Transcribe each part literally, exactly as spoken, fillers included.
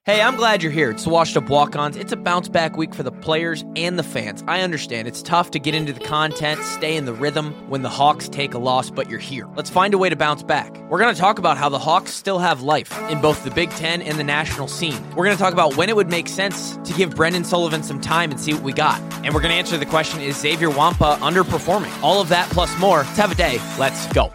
Hey, I'm glad you're here. It's the Washed Up Walk-Ons. It's a bounce-back week for the players and the fans. I understand it's tough to get into the content, stay in the rhythm when the Hawks take a loss, but you're here. Let's find a way to bounce back. We're going to talk about how the Hawks still have life in both the Big Ten and the national scene. We're going to talk about when it would make sense to give Brendan Sullivan some time and see what we got. And we're going to answer the question, is Xavier Wampa underperforming? All of that plus more. Let's have a day. Let's go.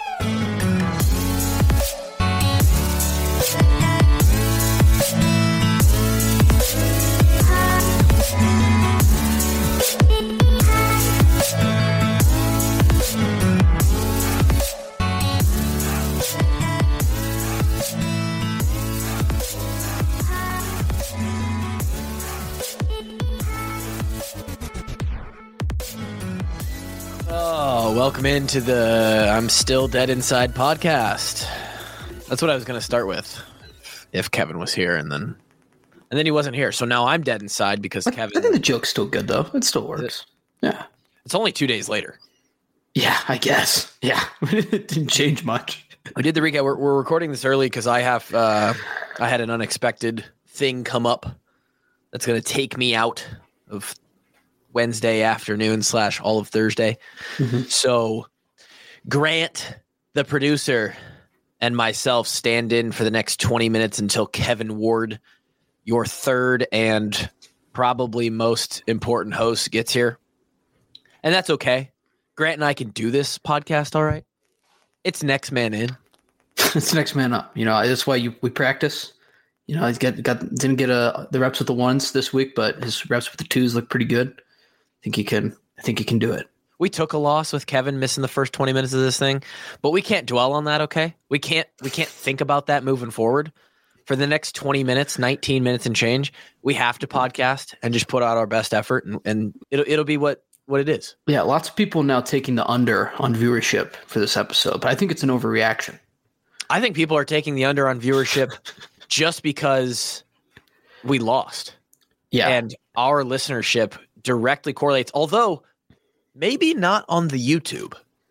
Welcome into the I'm Still Dead Inside podcast. That's what I was going to start with if Kevin was here, and then and then he wasn't here. So now I'm dead inside because Kevin... I think the joke's still good, though. It still works. Yeah. It's only two days later. Yeah, I guess. Yeah. It didn't change much. We did the recap. We're, we're recording this early because I have uh, I had an unexpected thing come up that's going to take me out of Wednesday afternoon slash all of Thursday. Mm-hmm. So Grant, the producer, and myself stand in for the next twenty minutes until Kevin Ward, your third and probably most important host, gets here. And that's okay. Grant and I can do this podcast all right. It's next man in. It's next man up. You know, that's why you, we practice. You know, he's got, got didn't get a, the reps with the ones this week, but his reps with the twos look pretty good. I think he can. I think he can do it. We took a loss with Kevin missing the first twenty minutes of this thing, but we can't dwell on that. Okay, we can't. We can't think about that moving forward. For the next twenty minutes, nineteen minutes and change, we have to podcast and just put out our best effort, and, and it'll it'll be what what it is. Yeah, lots of people now taking the under on viewership for this episode, but I think it's an overreaction. I think people are taking the under on viewership just because we lost. Yeah, and our listenership directly correlates, although maybe not on the YouTube.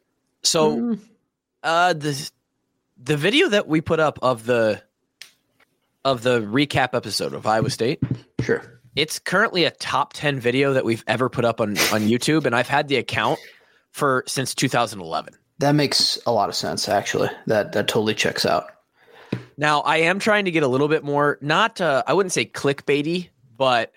So mm. uh, the the video that we put up of the of the recap episode of Iowa State, sure, it's currently a top ten video that we've ever put up on, on YouTube, and I've had the account for since two thousand eleven. That makes a lot of sense, actually. That that totally checks out. Now, I am trying to get a little bit more, not uh, I wouldn't say clickbaity, but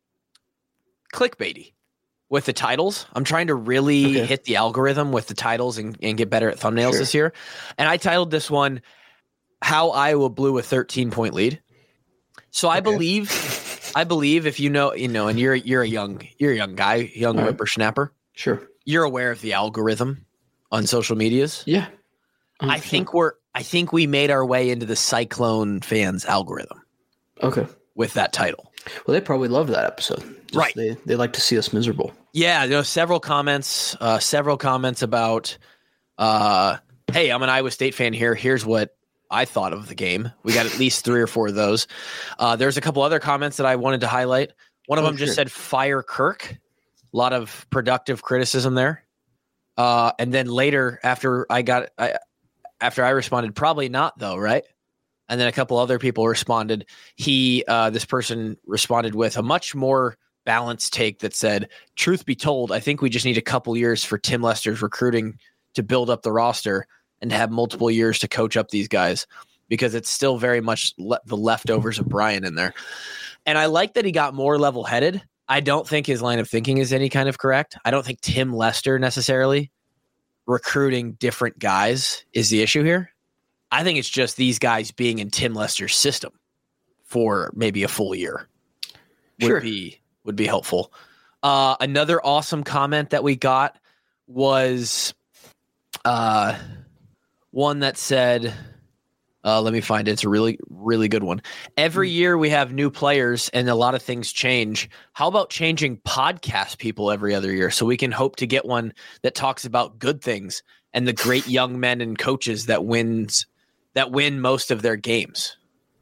clickbaity with the titles. I'm trying to really okay. hit the algorithm with the titles and, and get better at thumbnails sure. this year. And I titled this one, How Iowa Blew a thirteen point lead. So okay. I believe, I believe if you know, you know, and you're, you're a young, you're a young guy, young All whippersnapper. Right. Sure. You're aware of the algorithm on social medias. Yeah. I think we're, I think we made our way into the Cyclone fans algorithm. Okay. With that title. Well, they probably loved that episode. Just right. They they like to see us miserable. Yeah, there were several comments, uh, several comments about, uh, hey, I'm an Iowa State fan here. Here's what I thought of the game. We got at least three or four of those. Uh, there's a couple other comments that I wanted to highlight. One of oh, them just sure. said, fire Kirk. A lot of productive criticism there. Uh, and then later, after I got, I, after I responded, probably not though, right? And then a couple other people responded. He, uh, this person responded with a much more balanced take that said, truth be told, I think we just need a couple years for Tim Lester's recruiting to build up the roster and to have multiple years to coach up these guys because it's still very much le- the leftovers of Brian in there. And I like that he got more level headed. I don't think his line of thinking is any kind of correct. I don't think Tim Lester necessarily recruiting different guys is the issue here. I think it's just these guys being in Tim Lester's system for maybe a full year would sure. be would be helpful. Uh, another awesome comment that we got was uh, one that said, uh, let me find it. It's a really, really good one. Every year we have new players and a lot of things change. How about changing podcast people every other year so we can hope to get one that talks about good things and the great young men and coaches that wins that win most of their games.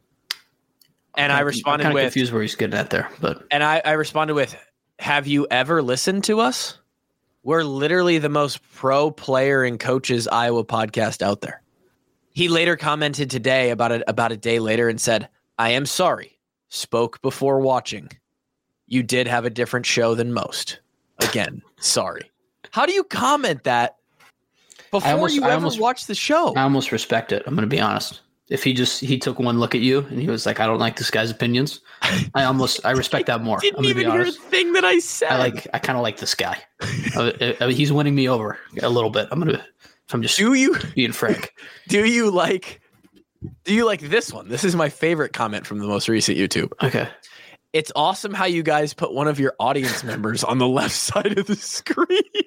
And I responded I'm with confused where he's getting at there, but and I, I responded with, have you ever listened to us? We're literally the most pro player and coaches Iowa podcast out there. He later commented today about it about a day later and said, I am sorry. spoke before watching. You did have a different show than most. Again, sorry. How do you comment that before almost, you I ever almost, watch the show? I almost respect it. I'm going to be honest. If he just he took one look at you and he was like, I don't like this guy's opinions, I almost I respect that more. Didn't I'm gonna even be hear honest. a thing that I said. I like I kind of like this guy. I, I, he's winning me over a little bit. I'm gonna if I'm just do you being frank. Do you like do you like this one? This is my favorite comment from the most recent YouTube. Okay. It's awesome how you guys put one of your audience members on the left side of the screen.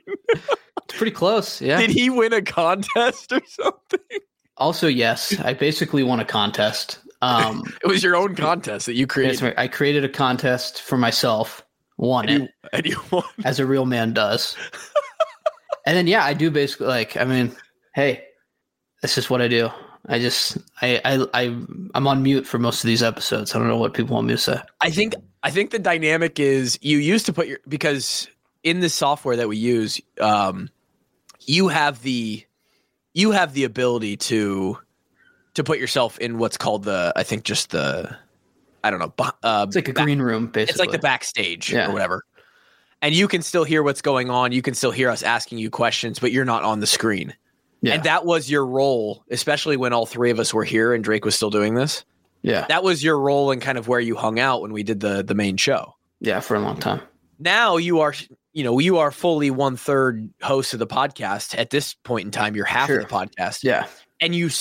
It's pretty close. Yeah. Did he win a contest or something? Also, yes, I basically won a contest. Um, it was your own contest that you created. Right. I created a contest for myself, won and it, you, and you won. As a real man does. And then, yeah, I do basically like. I mean, hey, that's just what I do. I just, I, I, I, I'm on mute for most of these episodes. I don't know what people want me to say. I think, I think the dynamic is you used to put your because in the software that we use, um, you have the. You have the ability to to put yourself in what's called the, I think just the, I don't know. Uh, it's like a back, green room, basically. It's like the backstage yeah. or whatever. And you can still hear what's going on. You can still hear us asking you questions, but you're not on the screen. Yeah. And that was your role, especially when all three of us were here and Drake was still doing this. Yeah. That was your role and kind of where you hung out when we did the the main show. Yeah, for a long time. Now you are... You know, you are fully one third host of the podcast. At this point in time, you're half sure. of the podcast. Yeah. And you,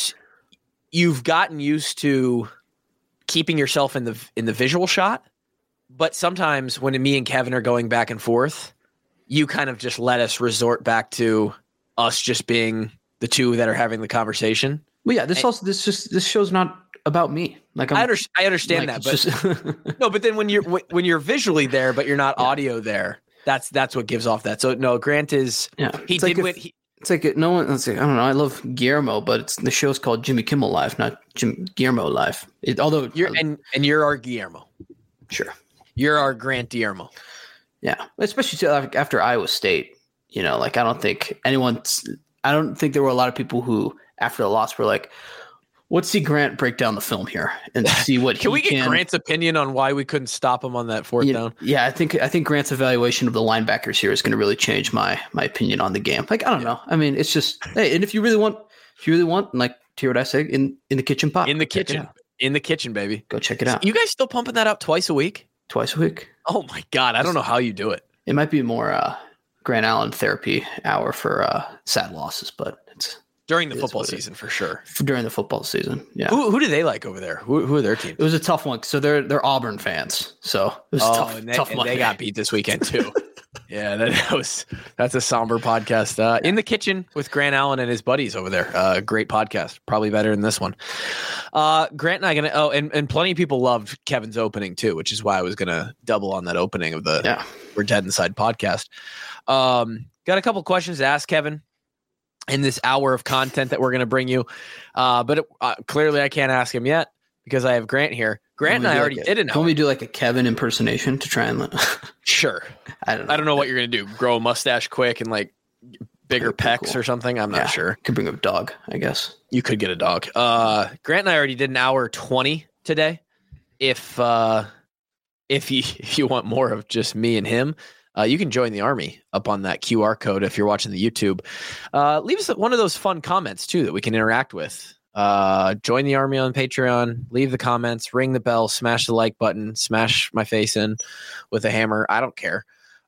you've gotten used to keeping yourself in the, in the visual shot. But sometimes when me and Kevin are going back and forth, you kind of just let us resort back to us just being the two that are having the conversation. Well, yeah, this and, also, this just, this show's not about me. Like I'm, I, under, I understand like, that, but just no, but then when you're, when you're visually there, but you're not yeah. audio there. That's that's what gives off that. So no, Grant is yeah. He it's did like win. If, he, it's like no one. Let's say I don't know. I love Guillermo, but it's the show's called Jimmy Kimmel Live, not Jim Guillermo Live. It, although you're uh, and and you're our Guillermo. Sure, you're our Grant Guillermo. Yeah, especially after Iowa State. You know, like I don't think anyone's. I don't think there were a lot of people who after the loss were like, let's see Grant break down the film here and see what can he we get can. Grant's opinion on why we couldn't stop him on that fourth you, down? Yeah, I think I think Grant's evaluation of the linebackers here is going to really change my my opinion on the game. Like I don't yeah. know. I mean, it's just hey, and if you really want, if you really want, like hear what I say in in the kitchen pot, in the kitchen, in the kitchen, baby, go check it out. You guys still pumping that out twice a week? Twice a week. Oh my god, I don't know how you do it. It might be more uh, Grant Allen therapy hour for uh, sad losses, but it's. During the football season, for sure. During the football season, yeah. Who, who do they like over there? Who, who are their teams? It was a tough one. So they're they're Auburn fans. So it was oh, tough. And they, tough and they got beat this weekend too. yeah, that was that's a somber podcast. Uh, in the kitchen with Grant Allen and his buddies over there. Uh, great podcast, probably better than this one. Uh, Grant and I gonna. Oh, and, and plenty of people loved Kevin's opening too, which is why I was gonna double on that opening of the yeah. We're Dead Inside podcast. Um, got a couple questions to ask Kevin in this hour of content that we're going to bring you. Uh, but it, uh, clearly I can't ask him yet because I have Grant here. Grant and I already like did an hour. Can we do like a Kevin impersonation to try and sure. I don't know. I don't know what you're going to do. Grow a mustache quick and like bigger pecs cool. or something. I'm not yeah. sure. Could bring a dog, I guess. You could get a dog. Uh, Grant and I already did an hour twenty today. If, uh, if you, if you want more of just me and him, Uh, you can join the Army up on that Q R code if you're watching the YouTube. Uh, leave us one of those fun comments, too, that we can interact with. Uh, join the Army on Patreon. Leave the comments. Ring the bell. Smash the like button. Smash my face in with a hammer. I don't care.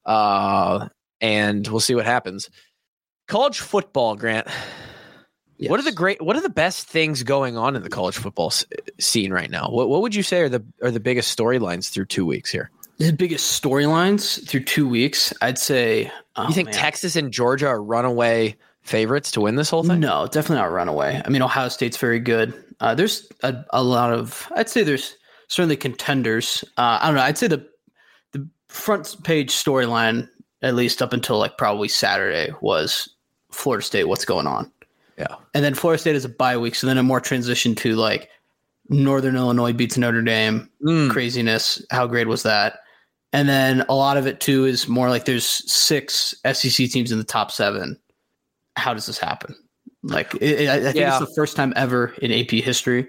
Uh, and we'll see what happens. College football, Grant. Yes. What are the great? What are the best things going on in the college football s- scene right now? What What would you say are the are the biggest storylines through two weeks here? The biggest storylines through two weeks, I'd say. Oh, you think man. Texas and Georgia are runaway favorites to win this whole thing? No, definitely not runaway. I mean, Ohio State's very good. Uh, there's a, a lot of, I'd say there's certainly contenders. Uh, I don't know. I'd say the the front page storyline, at least up until like probably Saturday, was Florida State. What's going on? Yeah. And then Florida State is a bye week, so then a more transition to like Northern Illinois beats Notre Dame. Mm. Craziness. How great was that? And then a lot of it, too, is more like there's six S E C teams in the top seven. How does this happen? Like, it, I think yeah. it's the first time ever in A P history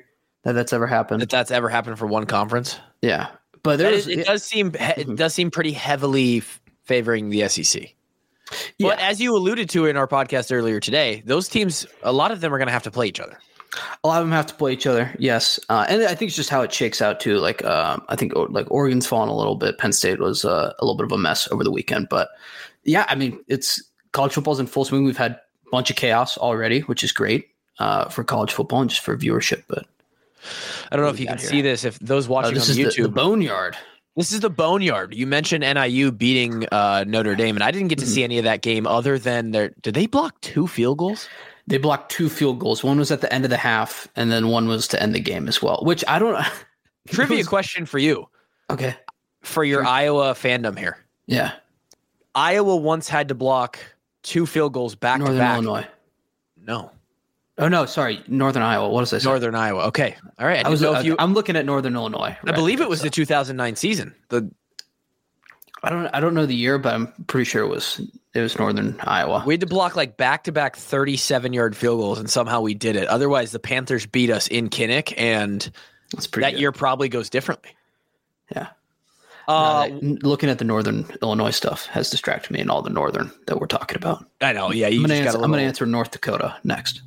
that that's ever happened. That that's ever happened for one conference. Yeah, but there is, was, it yeah. does seem it does seem pretty heavily f- favoring the S E C. Yeah. But as you alluded to in our podcast earlier today, those teams, a lot of them are going to have to play each other. A lot of them have to play each other, yes, uh, and I think it's just how it shakes out too. Like um, I think like Oregon's fallen a little bit. Penn State was uh, a little bit of a mess over the weekend, but yeah, I mean it's college football's in full swing. We've had a bunch of chaos already, which is great uh, for college football and just for viewership. But I don't know if you can here? see this. If those watching uh, this on is YouTube, the, the Boneyard. This is the Boneyard. You mentioned N I U beating uh, Notre Dame, and I didn't get to mm-hmm. see any of that game other than their. Did they block two field goals? They blocked two field goals. One was at the end of the half, and then one was to end the game as well. Which I don't. Trivia was, question for you. Okay. For your sure. Iowa fandom here. Yeah. Iowa once had to block two field goals back Northern to back. Illinois. No. Oh no, sorry, Northern Iowa. What does I say? Northern Iowa. Okay, all right. I, I was. know Uh, if you, I'm looking at Northern Illinois. Right? I believe it was so. the two thousand nine season. The. I don't. I don't know the year, but I'm pretty sure it was. It was Northern Iowa. We had to block like back to back thirty-seven yard field goals, and somehow we did it. Otherwise, the Panthers beat us in Kinnick, and That's pretty that good. year probably goes differently. Yeah. Uh, no, looking at the Northern Illinois stuff has distracted me, and all the Northern that we're talking about. I know. Yeah, you I'm just gonna got answer, a little... I'm going to answer North Dakota next.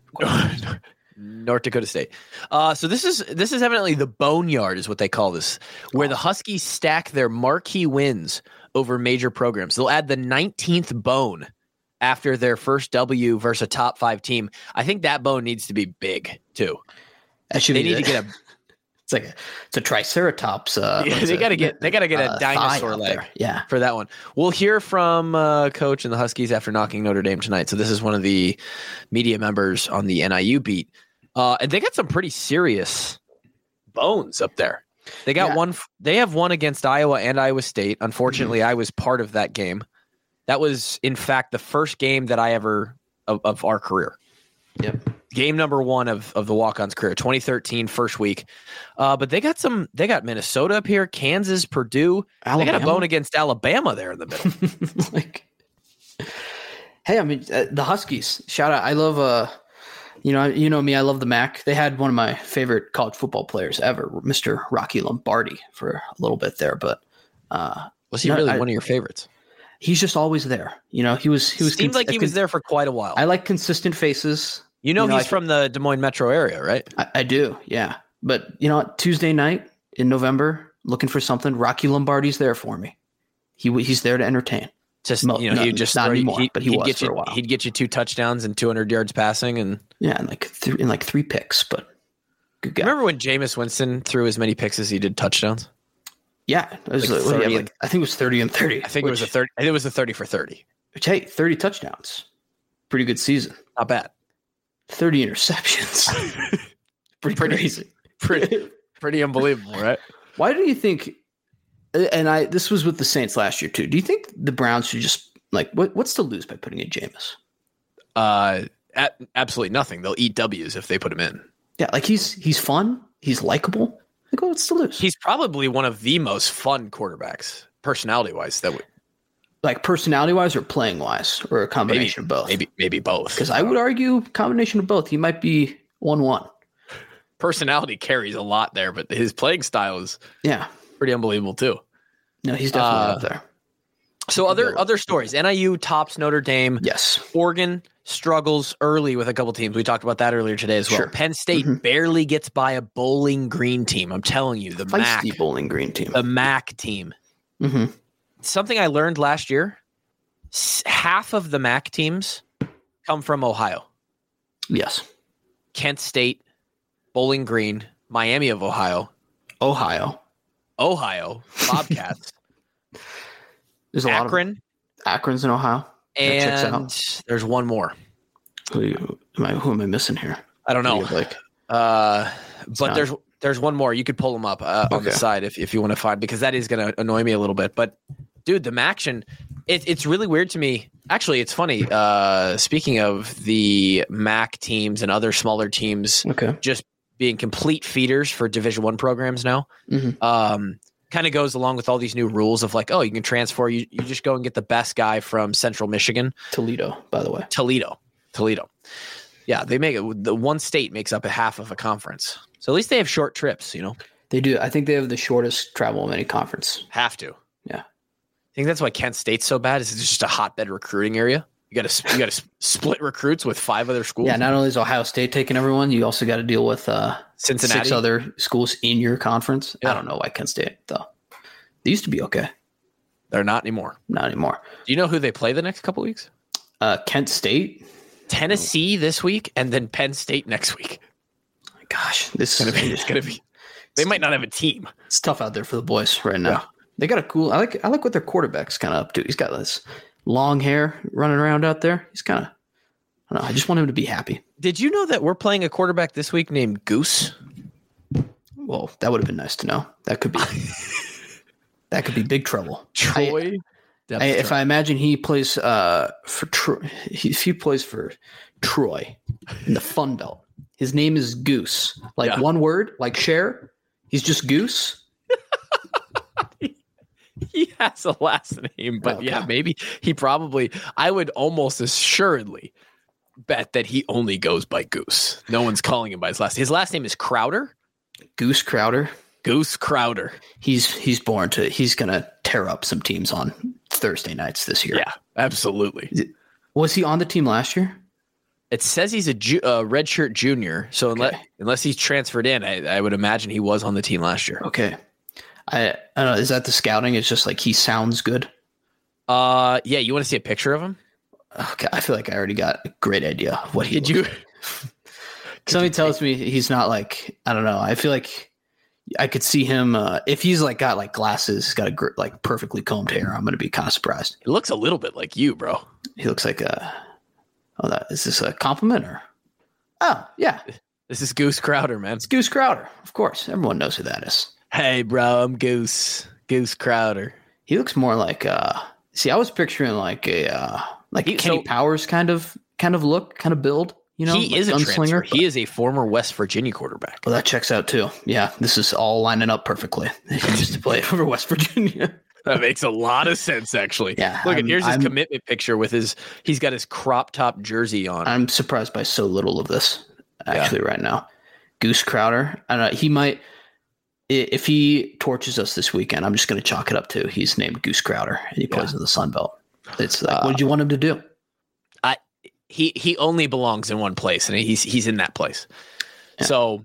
North Dakota State. Uh, so this is this is evidently the Boneyard, is what they call this, where the Huskies stack their marquee wins over major programs. They'll add the nineteenth bone after their first W versus a top five team. I think that bone needs to be big too. That should they be need the, to get a. It's like a, it's a triceratops. Uh, yeah, they got to get they got to get uh, a dinosaur leg. There. Yeah, for that one. We'll hear from uh, Coach and the Huskies after knocking Notre Dame tonight. So this is one of the media members on the N I U beat, uh, and they got some pretty serious bones up there. They got yeah. one. They have one against Iowa and Iowa State. Unfortunately, mm-hmm. I was part of that game. That was, in fact, the first game that I ever of, of our career. Yep. Game number one of, of the walk-ons career, twenty thirteen, first week. Uh, but they got some. They got Minnesota up here, Kansas, Purdue. Alabama? They got a bone against Alabama there in the middle. like, hey, I mean uh, the Huskies. Shout out! I love. Uh, you know, you know me. I love the M A C. They had one of my favorite college football players ever, Mister Rocky Lombardi, for a little bit there. But uh, was he no, really I, one of your favorites? He's just always there. You know, he was. He was. Seemed cons- like he was there for quite a while. I like consistent faces. You know, you know he's I, from the Des Moines metro area, right? I, I do, yeah. But you know what? Tuesday night in November, looking for something, Rocky Lombardi's there for me. He he's there to entertain. Just Mo, you know, no, he'd just not throw, anymore, he, but he he'd was get for you, a while. He'd get you two touchdowns and two hundred yards passing, and yeah, and like th- in like three picks. But good guy. Remember when Jameis Winston threw as many picks as he did touchdowns? Yeah, it was like, thirty, like, I think it was thirty and thirty. I think which, it was a thirty. I think it was a thirty for thirty. Which, hey, thirty touchdowns, pretty good season. Not bad. thirty interceptions. pretty, pretty crazy. Pretty, pretty unbelievable, right? Why do you think, and I, this was with the Saints last year too, do you think the Browns should just, like, what, what's to lose by putting in Jameis? Uh, at, absolutely nothing. They'll eat W's if they put him in. Yeah, like he's, he's fun. He's likable. Like, what's to lose? He's probably one of the most fun quarterbacks, personality-wise, that would. Like personality-wise or playing-wise, or a combination maybe, of both? Maybe maybe both. Because I would argue combination of both. He might be one one. Personality carries a lot there, but his playing style is yeah pretty unbelievable too. No, he's definitely uh, up there. So other other stories. N I U tops Notre Dame. Yes. Oregon struggles early with a couple teams. We talked about that earlier today as well. Sure. Penn State mm-hmm. barely gets by a Bowling Green team. I'm telling you, the Feisty M A C Bowling Green team. The M A C team. Mm-hmm. Something I learned last year, half of the M A C teams come from Ohio. Yes. Kent State, Bowling Green, Miami of Ohio. Ohio. Ohio. Bobcats. There's a Akron. lot of Akron's in Ohio. And there's one more. Who, you, am I, who am I missing here? I don't know. Like, uh, but not... there's there's one more. You could pull them up uh, okay. on the side if, if you want to find, because that is going to annoy me a little bit. But dude, the action, it, it's really weird to me. Actually, it's funny. Uh, speaking of the M A C teams and other smaller teams, okay. just being complete feeders for Division One programs now, mm-hmm. um, kind of goes along with all these new rules of like, oh, you can transfer. You you just go and get the best guy from Central Michigan, Toledo, by the way. Toledo, Toledo. Yeah, they make it. The one state makes up a half of a conference. So at least they have short trips, you know? They do. I think they have the shortest travel of any conference. Have to. Yeah. I think that's why Kent State's so bad is it's just a hotbed recruiting area. You got to you got to split recruits with five other schools. Yeah, not only is Ohio State taking everyone, you also got to deal with uh, Cincinnati. six other schools in your conference. Yeah. I don't know why Kent State, though. They used to be okay. They're not anymore. Not anymore. Do you know who they play the next couple weeks? Uh, Kent State? Tennessee this week, and then Penn State next week. Gosh, this It's gonna be. It's gonna be. They might not have a team. It's tough out there for the boys right now. Yeah. They got a cool. I like. I like what their quarterback's kind of up to. He's got this long hair running around out there. He's kind of. I don't know. I just want him to be happy. Did you know that we're playing a quarterback this week named Goose? Well, that would have been nice to know. That could be. that could be big trouble. Troy. I, I, if I imagine he plays uh, for Troy, if he plays for Troy in the Fun Belt, his name is Goose. Like Yeah. one word, like Cher. He's just Goose. He has a last name, but Okay. yeah, maybe he probably. I would almost assuredly bet that he only goes by Goose. No one's calling him by his last. His last name is Crowder. Goose Crowder. Goose Crowder. He's he's born to. He's gonna tear up some teams on Thursday nights this year. Yeah, absolutely. Was he on the team last year? It says he's a ju- uh, redshirt junior, so unless Okay. unless he's transferred in, I, I would imagine he was on the team last year. Okay. I, I don't know. Is that the scouting? It's just like he sounds good. Uh, yeah. You want to see a picture of him? Okay. I feel like I already got a great idea of what he Did looks you? like. Somebody tells me he's not like, I don't know. I feel like I could see him uh, if he's like got like glasses, he's got a gr- like perfectly combed hair. I'm going to be kind of surprised. It looks a little bit like you, bro. He looks like a, oh, that is this a compliment or? Oh, yeah. This is Goose Crowder, man. It's Goose Crowder. Of course. Everyone knows who that is. Hey, bro, I'm Goose. Goose Crowder. He looks more like uh see, I was picturing like a uh like He- a Kenny so- Powers kind of kind of look, kind of build, you know? he like is a transfer. gunslinger. He is a former West Virginia quarterback. Well, that checks out too. Yeah, this is all lining up perfectly. He used to play over West Virginia. That makes a lot of sense, actually. Yeah, Look, I'm- and here's his I'm- commitment picture with his. He's got his crop top jersey on. I'm surprised by so little of this actually right now. Goose Crowder. I don't know. He might i- if he torches us this weekend, I'm just going to chalk it up to he's named Goose Crowder and he plays Yeah. in the Sun Belt. It's like, Uh, what did you want him to do? I he he only belongs in one place, and he's he's in that place. Yeah. So,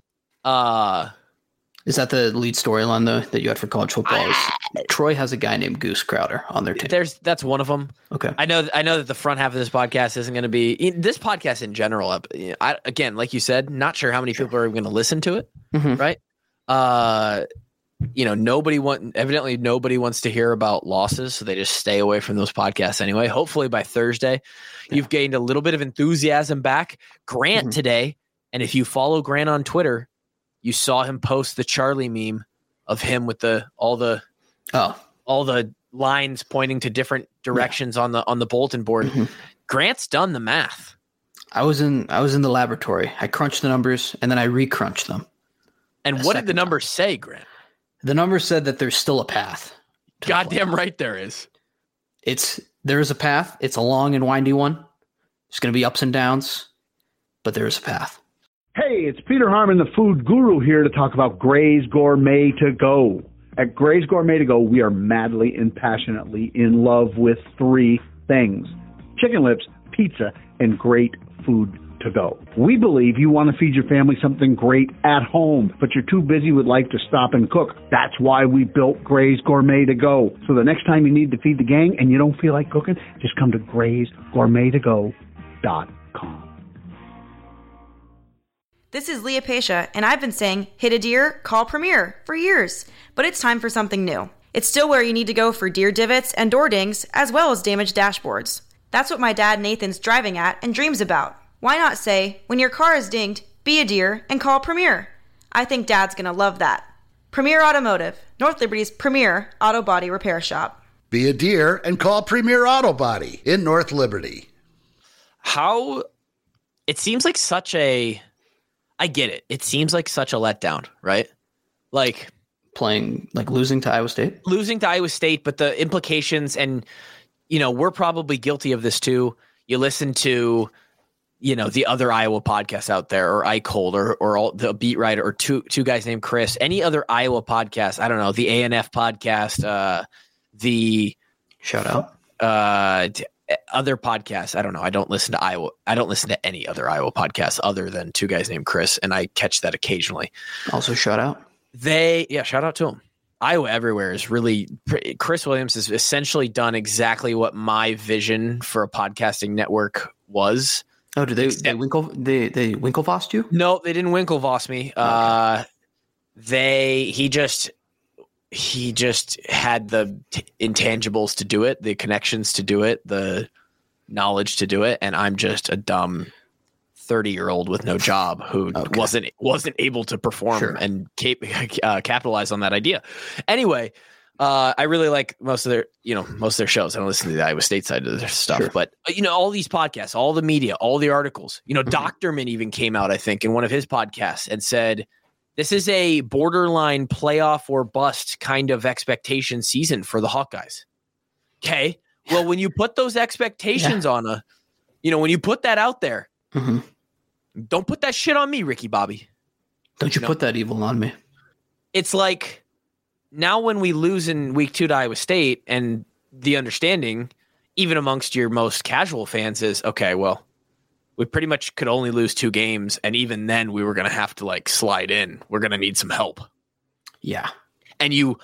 uh, Is that the lead storyline though that you had for college football? Is Troy has a guy named Goose Crowder on their team. there's that's one of them. Okay. I know I know that the front half of this podcast isn't going to be in- this podcast in general. uh, I, again, like you said, not sure how many people are going to listen to it. Mhm. Right? Uh, you know, nobody want evidently nobody wants to hear about losses, so they just stay away from those podcasts anyway. Hopefully by Thursday, you've gained a little bit of enthusiasm back. Grant Mhm. today, and if you follow Grant on Twitter, you saw him post the Charlie meme of him with the all the Oh, all the lines pointing to different directions on the on the bulletin board. Mhm. Grant's done the math. I was in I was in the laboratory. I crunched the numbers and then I recrunched them. And A what did the second numbers say, Grant? The numbers said that there's still a path. to the Goddamn playoff. right there is. It's there is a path. It's a long and windy one. There's going to be ups and downs, but there is a path. Hey, it's Peter Harmon, the food guru, here to talk about Gray's Gourmet to Go. At Gray's Gourmet to Go, we are madly and passionately in love with three things: chicken lips, pizza, and great food to go. We believe you want to feed your family something great at home, but you're too busy with life to stop and cook. That's why we built Gray's Gourmet to Go. So the next time you need to feed the gang and you don't feel like cooking, just come to grays gourmet to go dot com. This is Leah Pasha, and I've been saying, hit a deer, call Premier for years. But it's time for something new. It's still where you need to go for deer divots and door dings, as well as damaged dashboards. That's what my dad Nathan's driving at and dreams about. Why not say, when your car is dinged, be a deer and call Premier? I think Dad's gonna love that. Premier Automotive, North Liberty's premier auto body repair shop. Be a deer and call Premier Auto Body in North Liberty. How it seems like such a I get it. It seems like such a letdown, right? Like Playing like losing to Iowa State. losing to Iowa State, but the implications, and you know, we're probably guilty of this too. You listen to you know, the other Iowa podcasts out there, or iCold, or or all the beat writer, or two two guys named Chris, any other Iowa podcast, I don't know, the A N F podcast, uh, the shout out, uh, other podcasts. I don't know. I don't listen to Iowa. I don't listen to any other Iowa podcasts other than two guys named Chris, and I catch that occasionally. Also, shout out. They, yeah, shout out to them. Iowa Everywhere is really, Chris Williams has essentially done exactly what my vision for a podcasting network was. Oh, did they they Winkle they they Winklevossed you? No, they didn't Winklevoss me. Okay. Uh, they he just he just had the t- intangibles to do it, the connections to do it, the knowledge to do it, and I'm just a dumb thirty year old with no job who okay. wasn't wasn't able to perform sure. and cap- uh, capitalize on that idea. Anyway. Uh, I really like most of their, you know, most of their shows. I don't listen to the Iowa State side of their stuff, sure. but you know, all these podcasts, all the media, all the articles, you know, mm-hmm. Doctorman even came out, I think, in one of his podcasts and said, this is a borderline playoff or bust kind of expectation season for the Hawkeyes. Okay. Well, when you put those expectations yeah. on a, you know, when you put that out there, mm-hmm. don't put that shit on me, Ricky Bobby. Don't you, you know? Put that evil on me. It's like, now when we lose in week two to Iowa State, and the understanding, even amongst your most casual fans, is, okay, well, we pretty much could only lose two games, and even then we were going to have to like slide in. We're going to need some help. Yeah. And you,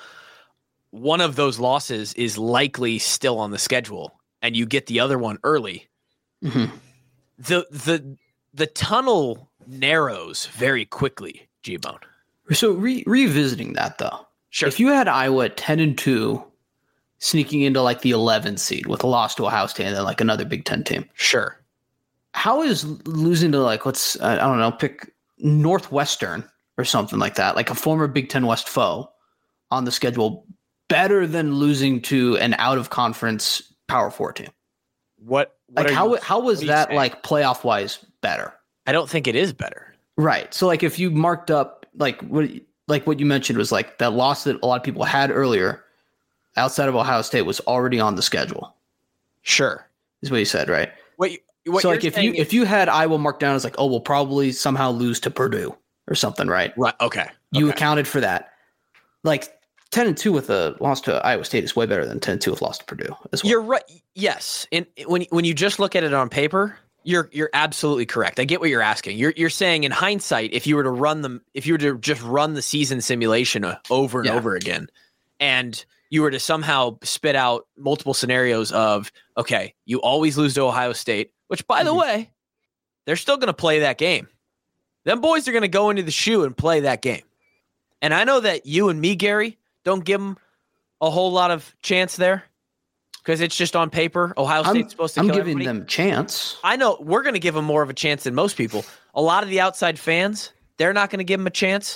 one of those losses is likely still on the schedule, and you get the other one early. Mm-hmm. The, the, the tunnel narrows very quickly, G-Bone. So re- revisiting that though. Sure. If you had Iowa at ten and two, sneaking into like the eleventh seed with a loss to Ohio State and then like another Big Ten team, sure. How is losing to like let's uh, I don't know pick Northwestern or something like that, like a former Big Ten West foe on the schedule, better than losing to an out of conference Power Four team? What, what like how you, how was that saying? Like playoff wise better? I don't think it is better. Right. So like if you marked up like what. Like what you mentioned was like that loss that a lot of people had earlier outside of Ohio State was already on the schedule. Sure. Is what you said, right? What, you, what so like if you is, if you had Iowa marked down as like, oh, we'll probably somehow lose to Purdue or something, right? Right. Okay. You okay. accounted for that. Like ten and two with a loss to Iowa State is way better than ten and two with loss to Purdue as well. You're right. Yes. And when when you just look at it on paper, You're you're absolutely correct. I get what you're asking. You're you're saying in hindsight, if you were to run them, if you were to just run the season simulation over and yeah. over again, and you were to somehow spit out multiple scenarios of, okay, you always lose to Ohio State, which by mm-hmm. the way, they're still going to play that game. Them boys are going to go into the shoe and play that game. And I know that you and me, Gary, don't give them a whole lot of chance there. Because it's just on paper. Ohio State's I'm, supposed to I'm kill giving everybody. them chance. I know we're going to give them more of a chance than most people. A lot of the outside fans, they're not going to give them a chance.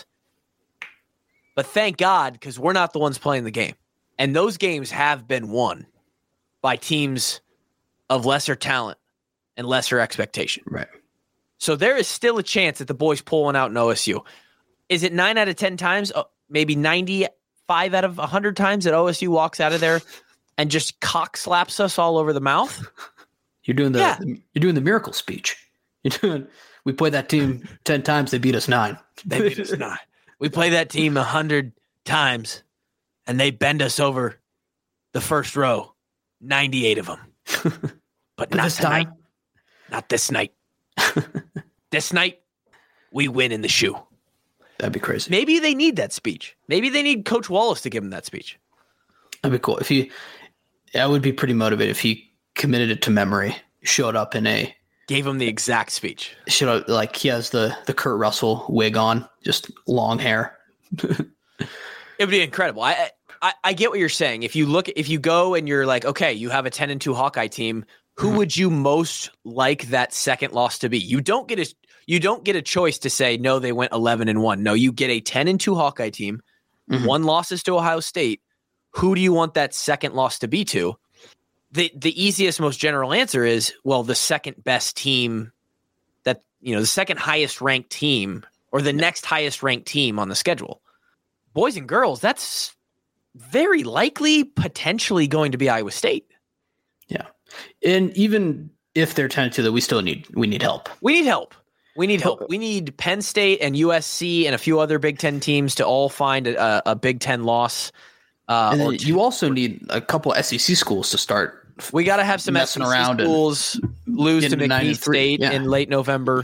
But thank God, because we're not the ones playing the game. And those games have been won by teams of lesser talent and lesser expectation. Right. So there is still a chance that the boys pull one out in O S U. Is it nine out of ten times? Oh, maybe ninety-five out of one hundred times that O S U walks out of there and just cock slaps us all over the mouth? You're doing the yeah. you're doing the miracle speech. You're doing. We played that team ten times. They beat us nine. They beat us nine. We play that team a hundred times, and they bend us over the first row, ninety-eight of them. But, but not this tonight. time, not this night. This night, we win in the shoe. That'd be crazy. Maybe they need that speech. Maybe they need Coach Wallace to give them that speech. That'd be cool if he. I would be pretty motivated if he committed it to memory. Showed up in a. Gave him the exact speech. Showed up like he has the the Kurt Russell wig on, just long hair. It would be incredible. I, I I get what you're saying. If you look, if you go and you're like, okay, you have a ten and two Hawkeye team. Who mm-hmm. would you most like that second loss to be? You don't get a you don't get a choice to say no. They went eleven and one. No, you get a ten and two Hawkeye team. Mm-hmm. One losses to Ohio State. Who do you want that second loss to be to? The the easiest, most general answer is, well, the second best team that, you know, the second highest ranked team or the next highest ranked team on the schedule. Boys and girls, that's very likely potentially going to be Iowa State. Yeah. And even if they're ten and two, that we still need we need help. We need help. We need help. We need Penn State and U S C and a few other Big Ten teams to all find a, a Big Ten loss. Uh, and or then two. you also need a couple S E C schools to start. We got to have some messing S E C around and schools lose to getting to nine McNeese and three, State yeah. in late November.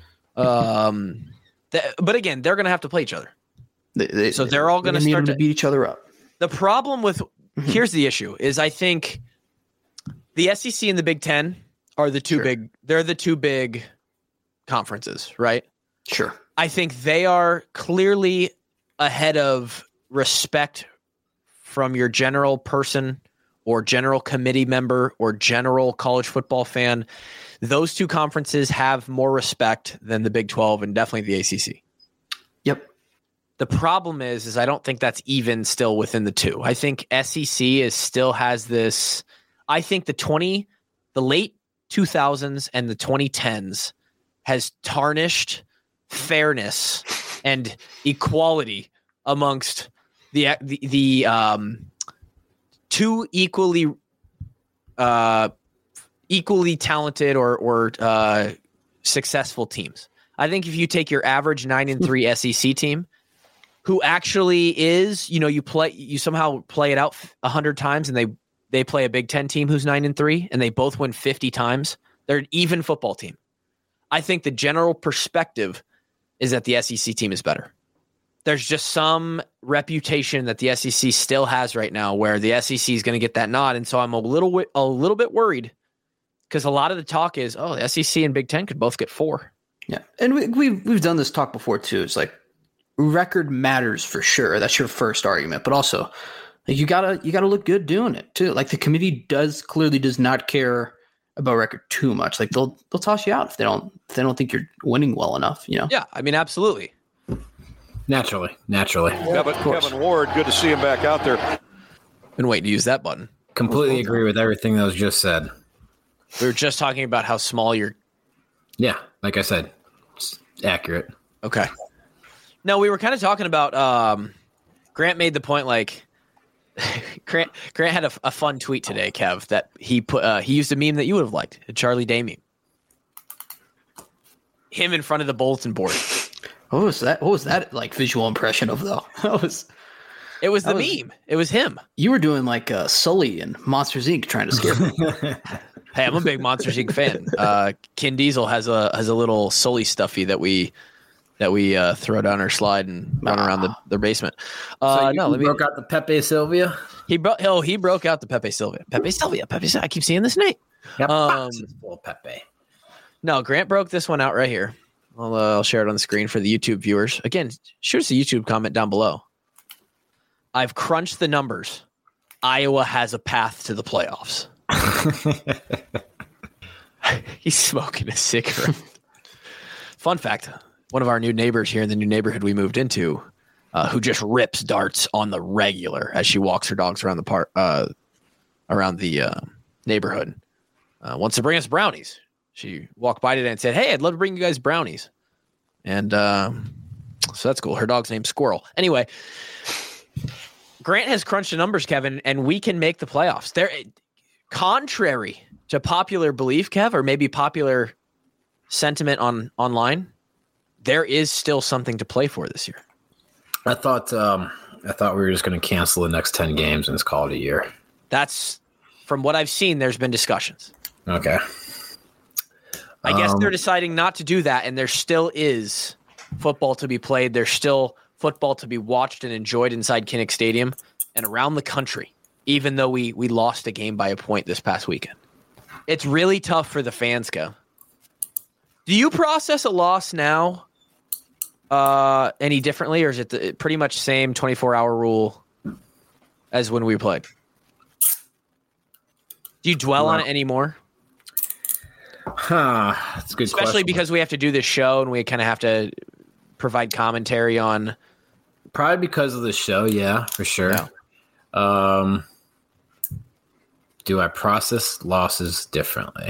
Um, th- but again, they're going to have to play each other. They, they, So they're all gonna need start them to to- beat each other up. The problem with here's the issue is I think the S E C and the Big Ten are the two Sure. big. They're the two big conferences, right? Sure. I think they are clearly ahead of respect from your general person or general committee member or general college football fan. Those two conferences have more respect than the Big twelve and definitely the A C C. Yep. The problem is, is I don't think that's even still within the two. I think S E C is still has this. I think the twenty, the late two thousands and the twenty tens has tarnished fairness and equality amongst the the, the um, two equally uh, equally talented or or uh, successful teams. I think if you take your average nine and three S E C team, who actually is, you know, you play, you somehow play it out a hundred times, and they they play a Big Ten team who's nine and three, and they both win fifty times. They're an even football team. I think the general perspective is that the S E C team is better. There's just some reputation that the S E C still has right now, where the S E C is going to get that nod, and so I'm a little wi- a little bit worried because a lot of the talk is, oh, the S E C and Big Ten could both get four. Yeah, and we, we've we've done this talk before too. It's like record matters for sure. That's your first argument, but also like, you gotta you gotta look good doing it too. Like the committee does clearly does not care about record too much. Like they'll they'll toss you out if they don't if they don't think you're winning well enough. You know. Yeah, I mean, absolutely. Naturally, naturally. Kevin, Kevin Ward, good to see him back out there. Been waiting to use that button. Completely agree with everything that was just said. We were just talking about how small your. Yeah, like I said, it's accurate. Okay. No, we were kind of talking about. Um, Grant made the point like. Grant Grant had a, a fun tweet today, Kev, that he put. Uh, he used a meme that you would have liked, a Charlie Day meme. Him in front of the bulletin board. What was that? What was that like visual impression of though? That was. It was the That was- meme. It was him. You were doing like uh, Sully and Monsters Incorporated trying to scare me. Hey, I'm a big Monsters Incorporated fan. Uh, Ken Diesel has a has a little Sully stuffy that we that we uh, throw down our slide and run around the, the basement. Uh, so you, no, you let me. broke out the Pepe Sylvia. He broke. Oh, he broke out the Pepe Sylvia. Pepe Sylvia. Pepe Sylvia. I keep seeing this name. Yep. Um, full of Pepe. No, Grant broke this one out right here. I'll, uh, I'll share it on the screen for the YouTube viewers. Again, shoot us a YouTube comment down below. I've crunched the numbers. Iowa has a path to the playoffs. He's smoking a cigarette. Fun fact, one of our new neighbors here in the new neighborhood we moved into, uh, who just rips darts on the regular as she walks her dogs around the park, uh, around the uh, neighborhood, uh, wants to bring us brownies. She walked by today and said, "Hey, I'd love to bring you guys brownies." And um, so that's cool. Her dog's named Squirrel. Anyway, Grant has crunched the numbers, Kevin, and we can make the playoffs. There, contrary to popular belief, Kev, or maybe popular sentiment on online, there is still something to play for this year. I thought um, I thought we were just going to cancel the next ten games and just call it a year. That's from what I've seen. There's been discussions. Okay. I guess Um, they're deciding not to do that, and there still is football to be played. There's still football to be watched and enjoyed inside Kinnick Stadium and around the country, even though we we lost a game by a point this past weekend. It's really tough for the fans, Kev. Do you process a loss now uh, any differently, or is it the, pretty much same twenty-four hour rule as when we played? Do you dwell on it anymore? Huh. That's a good Especially question. because we have to do this show and we kind of have to provide commentary on. Probably because of the show, yeah, for sure. Yeah. Um, do I process losses differently?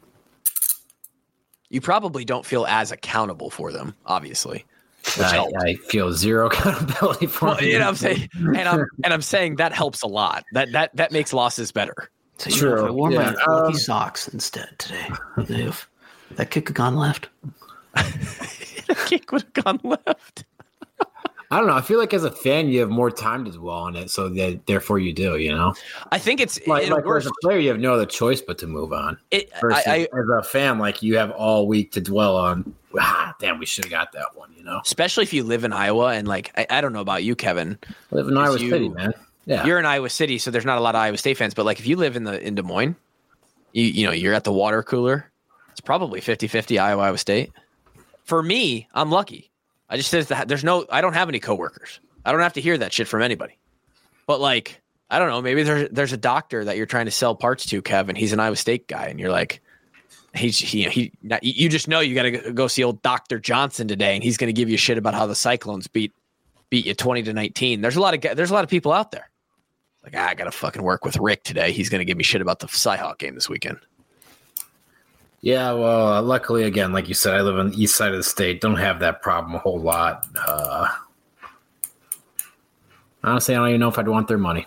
You probably don't feel as accountable for them, obviously. Which I, helps. I feel zero accountability for Well, them. you know what I'm saying? And I'm and I'm saying that helps a lot. That that that makes losses better. So, you True. know, if I wore Yeah. my lucky Um, socks instead today, if that kick had gone left. The kick would have gone left. I don't know. I feel like as a fan, you have more time to dwell on it, so that therefore you do. You know, I think it's like, it like works. as a player, you have no other choice but to move on. It, Versus I, I, as a fan, like you have all week to dwell on. Ah, damn, we should have got that one. You know, especially if you live in Iowa and like I, I don't know about you, Kevin. I live in Iowa you- City, man. Yeah, You're in Iowa City, so there's not a lot of Iowa State fans. But like if you live in the in Des Moines, you you know you're at the water cooler. It's probably fifty-fifty Iowa Iowa State. For me, I'm lucky. I just says that there's no. I don't have any coworkers. I don't have to hear that shit from anybody. But like I don't know. Maybe there's there's a doctor that you're trying to sell parts to, Kevin. He's an Iowa State guy, and you're like, he's he he. You just know you got to go see old Doctor Johnson today, and he's going to give you shit about how the Cyclones beat beat you twenty to nineteen. There's a lot of there's a lot of people out there. Like, ah, I got to fucking work with Rick today. He's going to give me shit about the Cyhawk game this weekend. yeah. Well, uh, luckily, again, like you said, I live on the east side of the state. Don't have that problem a whole lot. Uh, honestly, I don't even know if I'd want their money.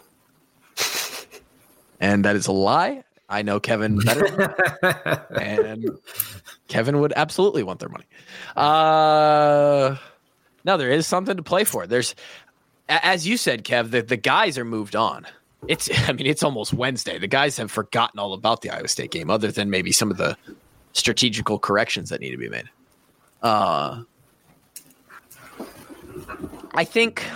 And that is a lie. I know Kevin better. And Kevin would absolutely want their money. Uh, no, there is something to play for. There's, as you said, Kev, the, the guys are moved on. It's, I mean, it's almost Wednesday. The guys have forgotten all about the Iowa State game, other than maybe some of the strategical corrections that need to be made. Uh, I think,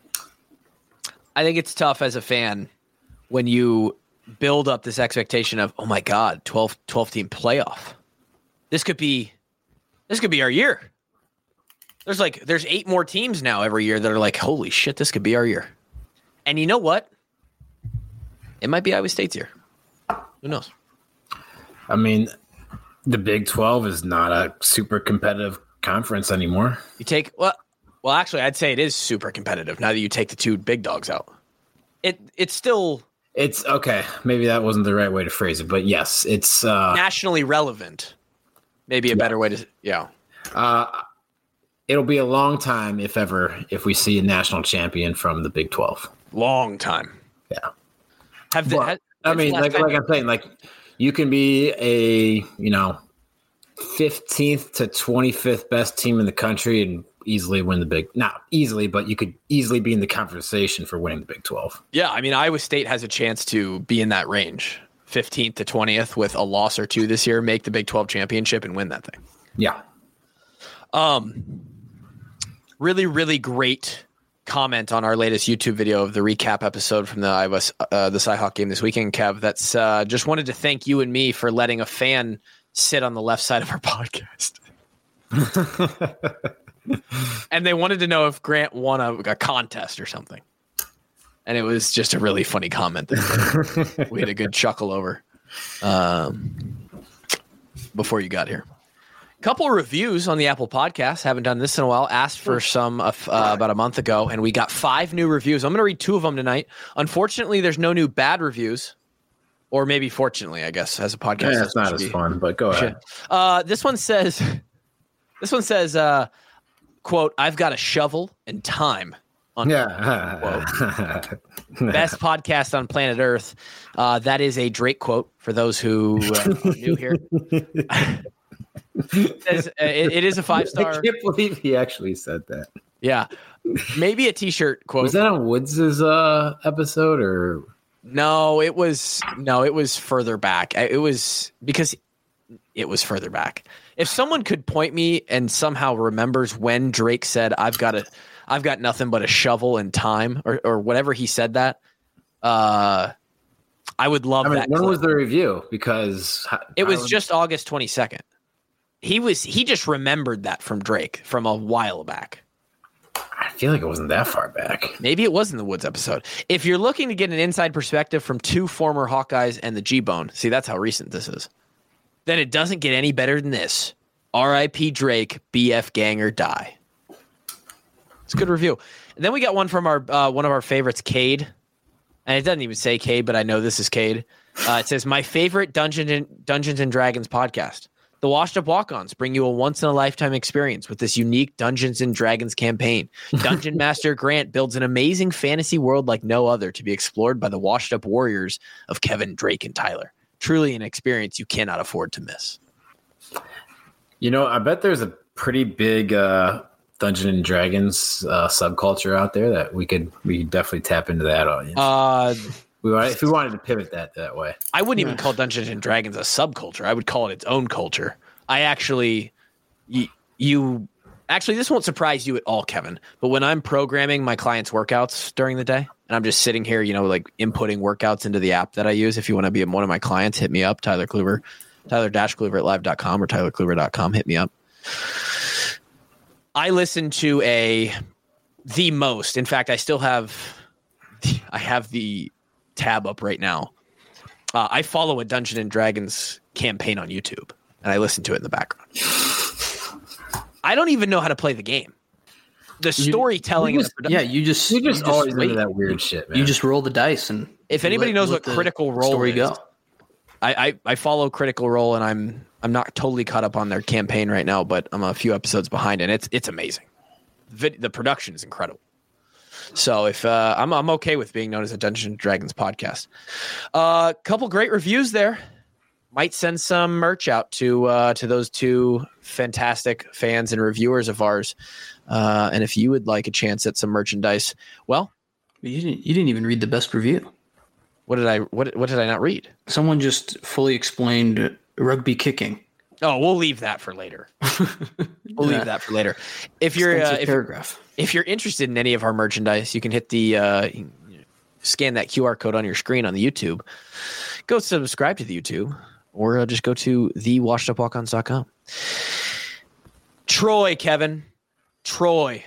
I think it's tough as a fan when you build up this expectation of, oh my God, twelve, twelve team playoff. This could be, this could be our year. There's like, there's eight more teams now every year that are like, holy shit, this could be our year. And you know what? It might be Iowa State's year. Who knows? I mean, the Big twelve is not a super competitive conference anymore. You take, well, well, actually, I'd say it is super competitive now that you take the two big dogs out. It It's still It's okay. Maybe that wasn't the right way to phrase it, but yes, it's uh, nationally relevant. Maybe a better way to, yeah. uh, it'll be a long time, if ever, if we see a national champion from the Big twelve. Long time. Yeah. Have the, Well, has, I mean, like, like I'm saying, like you can be a, you know, fifteenth to twenty-fifth best team in the country and easily win the Big, not easily, but you could easily be in the conversation for winning the Big twelve. Yeah, I mean, Iowa State has a chance to be in that range, fifteenth to twentieth, with a loss or two this year, make the Big twelve championship and win that thing. Yeah. Um, really, really great comment on our latest YouTube video of the recap episode from the Iowa, uh, the Cyhawk game this weekend, Kev. That's uh, just wanted to thank you and me for letting a fan sit on the left side of our podcast. And they wanted to know if Grant won a, a contest or something. And it was just a really funny comment that we had a good chuckle over um, before you got here. Couple of reviews on the Apple Podcast. Haven't done this in a while. Asked for some uh, about a month ago, and we got five new reviews. I'm going to read two of them tonight. Unfortunately, there's no new bad reviews. Or maybe fortunately, I guess, as a podcast. Yeah, it's not as fun, but go ahead. Uh, this one says, this one says, uh, quote, I've got a shovel and time. Yeah. Best podcast on planet Earth. Uh, that is a Drake quote for those who uh, are new here. It, says, uh, it, it is a five star. I can't believe he actually said that. Yeah. Maybe a t-shirt quote. Was that on Woods' uh, episode or? No, it was no, it was further back. It was because it was further back. If someone could point me and somehow remembers when Drake said, I've got a I've got nothing but a shovel and time, or, or whatever he said that, uh, I would love I mean, that. when clip. was the review? Because It was would, just August twenty-second. He was he just remembered that from Drake from a while back. I feel like it wasn't that far back. Maybe it was in the Woods episode. If you're looking to get an inside perspective from two former Hawkeyes and the G-Bone, see, that's how recent this is, then it doesn't get any better than this. R I P Drake, B F gang or die. It's a good review. And then we got one from our uh, one of our favorites, Cade. And it doesn't even say Cade, but I know this is Cade. Uh, it says, my favorite Dungeons and, Dungeons and Dragons podcast. The Washed Up Walk-Ons bring you a once-in-a-lifetime experience with this unique Dungeons and Dragons campaign. Dungeon Master Grant builds an amazing fantasy world like no other to be explored by the washed-up warriors of Kevin, Drake, and Tyler. Truly an experience you cannot afford to miss. You know, I bet there's a pretty big uh, Dungeons and Dragons uh, subculture out there that we could we could definitely tap into that audience. Uh, we wanted, if we wanted to pivot that that way. I wouldn't even call Dungeons and Dragons a subculture. I would call it its own culture. I actually, you, you actually, this won't surprise you at all, Kevin. But when I'm programming my clients' workouts during the day, and I'm just sitting here, you know, like inputting workouts into the app that I use. If you want to be one of my clients, hit me up, Tyler Kluver, Tyler Kluver at live dot com or tyler kluver dot com. Hit me up. I listen to a the most. In fact, I still have, I have the tab up right now. Uh, I follow a Dungeons and Dragons campaign on YouTube, and I listen to it in the background. I don't even know how to play the game. The storytelling, you just, and the yeah, you just you just, you just always wait. into that weird shit, man. You just roll the dice, and if anybody let, knows let what Critical Role story is, go. I, I I follow Critical Role, and I'm I'm not totally caught up on their campaign right now, but I'm a few episodes behind, and it's it's amazing. Vid, the production is incredible. So if uh, I'm I'm okay with being known as a Dungeons and Dragons podcast. A uh, couple great reviews there. Might send some merch out to uh, to those two fantastic fans and reviewers of ours. Uh, and if you would like a chance at some merchandise, well, You didn't you didn't even read the best review. what did I what what did I not read? Someone just fully explained rugby kicking. Oh, we'll leave that for later. We'll leave that for later. If you're uh, if, paragraph. if you're interested in any of our merchandise, you can hit the uh, scan that Q R code on your screen on the YouTube. Go subscribe to the YouTube, or uh, just go to the washed up walk ons dot com. Troy, Kevin, Troy.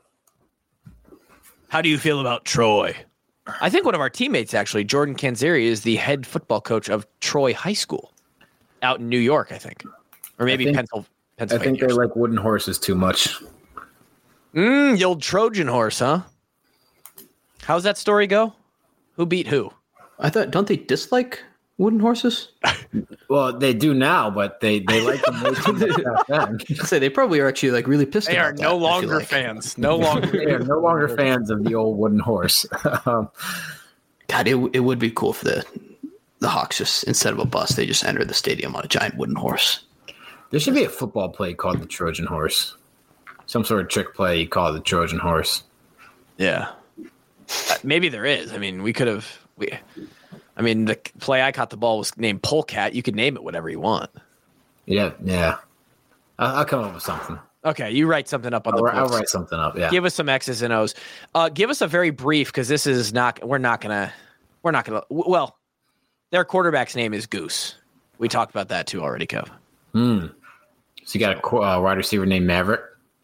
How do you feel about Troy? I think one of our teammates, actually, Jordan Canzeri, is the head football coach of Troy High School out in New York, I think. Or maybe I think, Pencil, I Pennsylvania. think they like wooden horses too much. Mm, the old Trojan horse, huh? How's that story go? Who beat who? I thought, don't they dislike wooden horses? Well, they do now, but they, they like them way too much back then. I'd say they probably are actually like really pissed. They about are that, no I feel longer like. fans. No longer. They are no longer fans of the old wooden horse. um, God, it it would be cool for the the Hawks just instead of a bus, they just enter the stadium on a giant wooden horse. There should be a football play called the Trojan horse. Some sort of trick play you call it the Trojan horse. Yeah. Uh, maybe there is. I mean, we could have. We. I mean, the play I caught the ball was named Polecat. You could name it whatever you want. Yeah, yeah. I'll, I'll come up with something. Okay, you write something up on I'll, the. I'll write something up. Yeah. Give us some X's and O's. Uh, give us a very brief, because this is not. We're not gonna. We're not gonna. Well, their quarterback's name is Goose. We talked about that too already, Kev. Hmm. So you got a uh, wide receiver named Maverick?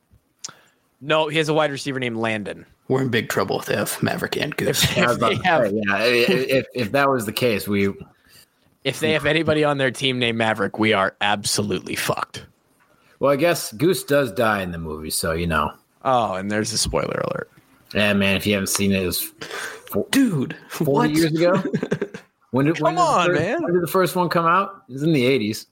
No, he has a wide receiver named Landon. We're in big trouble if they have Maverick and Goose. If, I was if about they to have, say, yeah, if, if that was the case, we if they have anybody on their team named Maverick, we are absolutely fucked. well, I guess Goose does die in the movie, so you know. Oh, and there's a spoiler alert. Yeah, man, if you haven't seen it, it was four, Dude, forty what? years ago. When did, when Come did the on, first, man. When did the first one come out? It was in the eighties.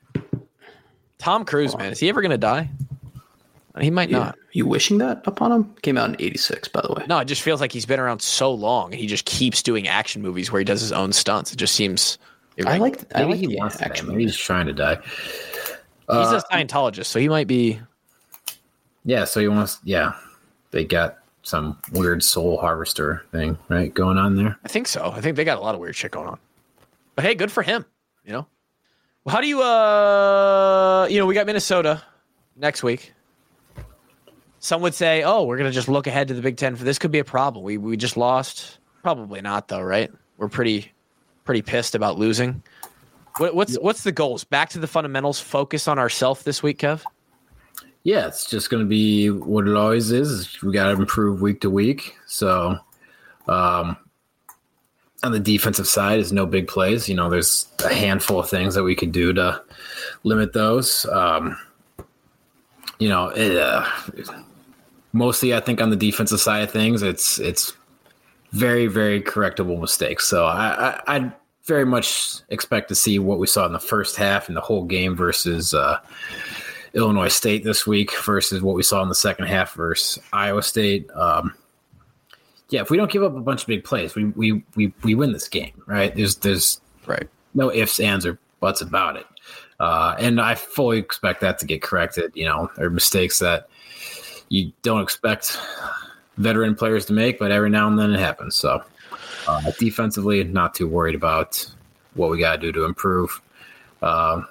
Tom Cruise, man, is he ever going to die? He might Yeah. not. You wishing that upon him? Came out in eighty-six, by the way. No, it just feels like he's been around so long, and he just keeps doing action movies where he does his own stunts. It just seems. I like I Maybe like he the wants to die. action Maybe movies. he's trying to die. He's Uh, a Scientologist, so he might be. yeah, so he wants. Yeah, they got some weird soul harvester thing, right, going on there. I think so. I think they got a lot of weird shit going on. But hey, good for him. You know. Well, how do you? Uh, you know, we got Minnesota next week. Some would say, "Oh, we're going to just look ahead to the Big Ten for this could be a problem." We we just lost. Probably not, though, right? We're pretty pretty pissed about losing. What, what's what's the goals? Back to the fundamentals. Focus on ourselves this week, Kev. Yeah, it's just going to be what it always is. is we got to improve week to week. So, um, on the defensive side, is no big plays. You know, there's a handful of things that we could do to limit those. Um, you know, it, uh, mostly I think on the defensive side of things, it's it's very very correctable mistakes. So I, I I'd very much expect to see what we saw in the first half and the whole game versus uh, Illinois State this week versus what we saw in the second half versus Iowa State. Um, yeah, if we don't give up a bunch of big plays, we we we we win this game, right? There's there's right no ifs, ands, or buts about it. Uh, and I fully expect that to get corrected. You know, there are mistakes that you don't expect veteran players to make, but every now and then it happens. So uh, defensively, not too worried about what we got to do to improve. Um,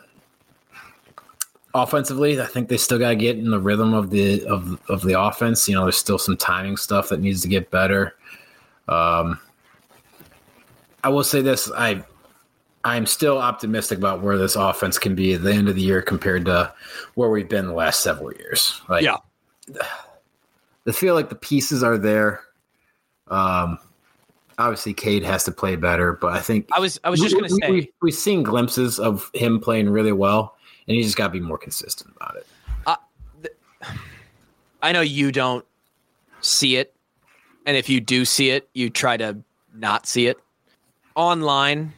offensively, I think they still got to get in the rhythm of the of of the offense. You know, there's still some timing stuff that needs to get better. Um, I will say this: I I'm still optimistic about where this offense can be at the end of the year compared to where we've been the last several years. Like, yeah, I feel like the pieces are there. Um, obviously, Cade has to play better, but I think I was I was just going to say we, we, we've seen glimpses of him playing really well, and he just got to be more consistent about it. Uh, th- I know you don't see it, and if you do see it, you try to not see it online,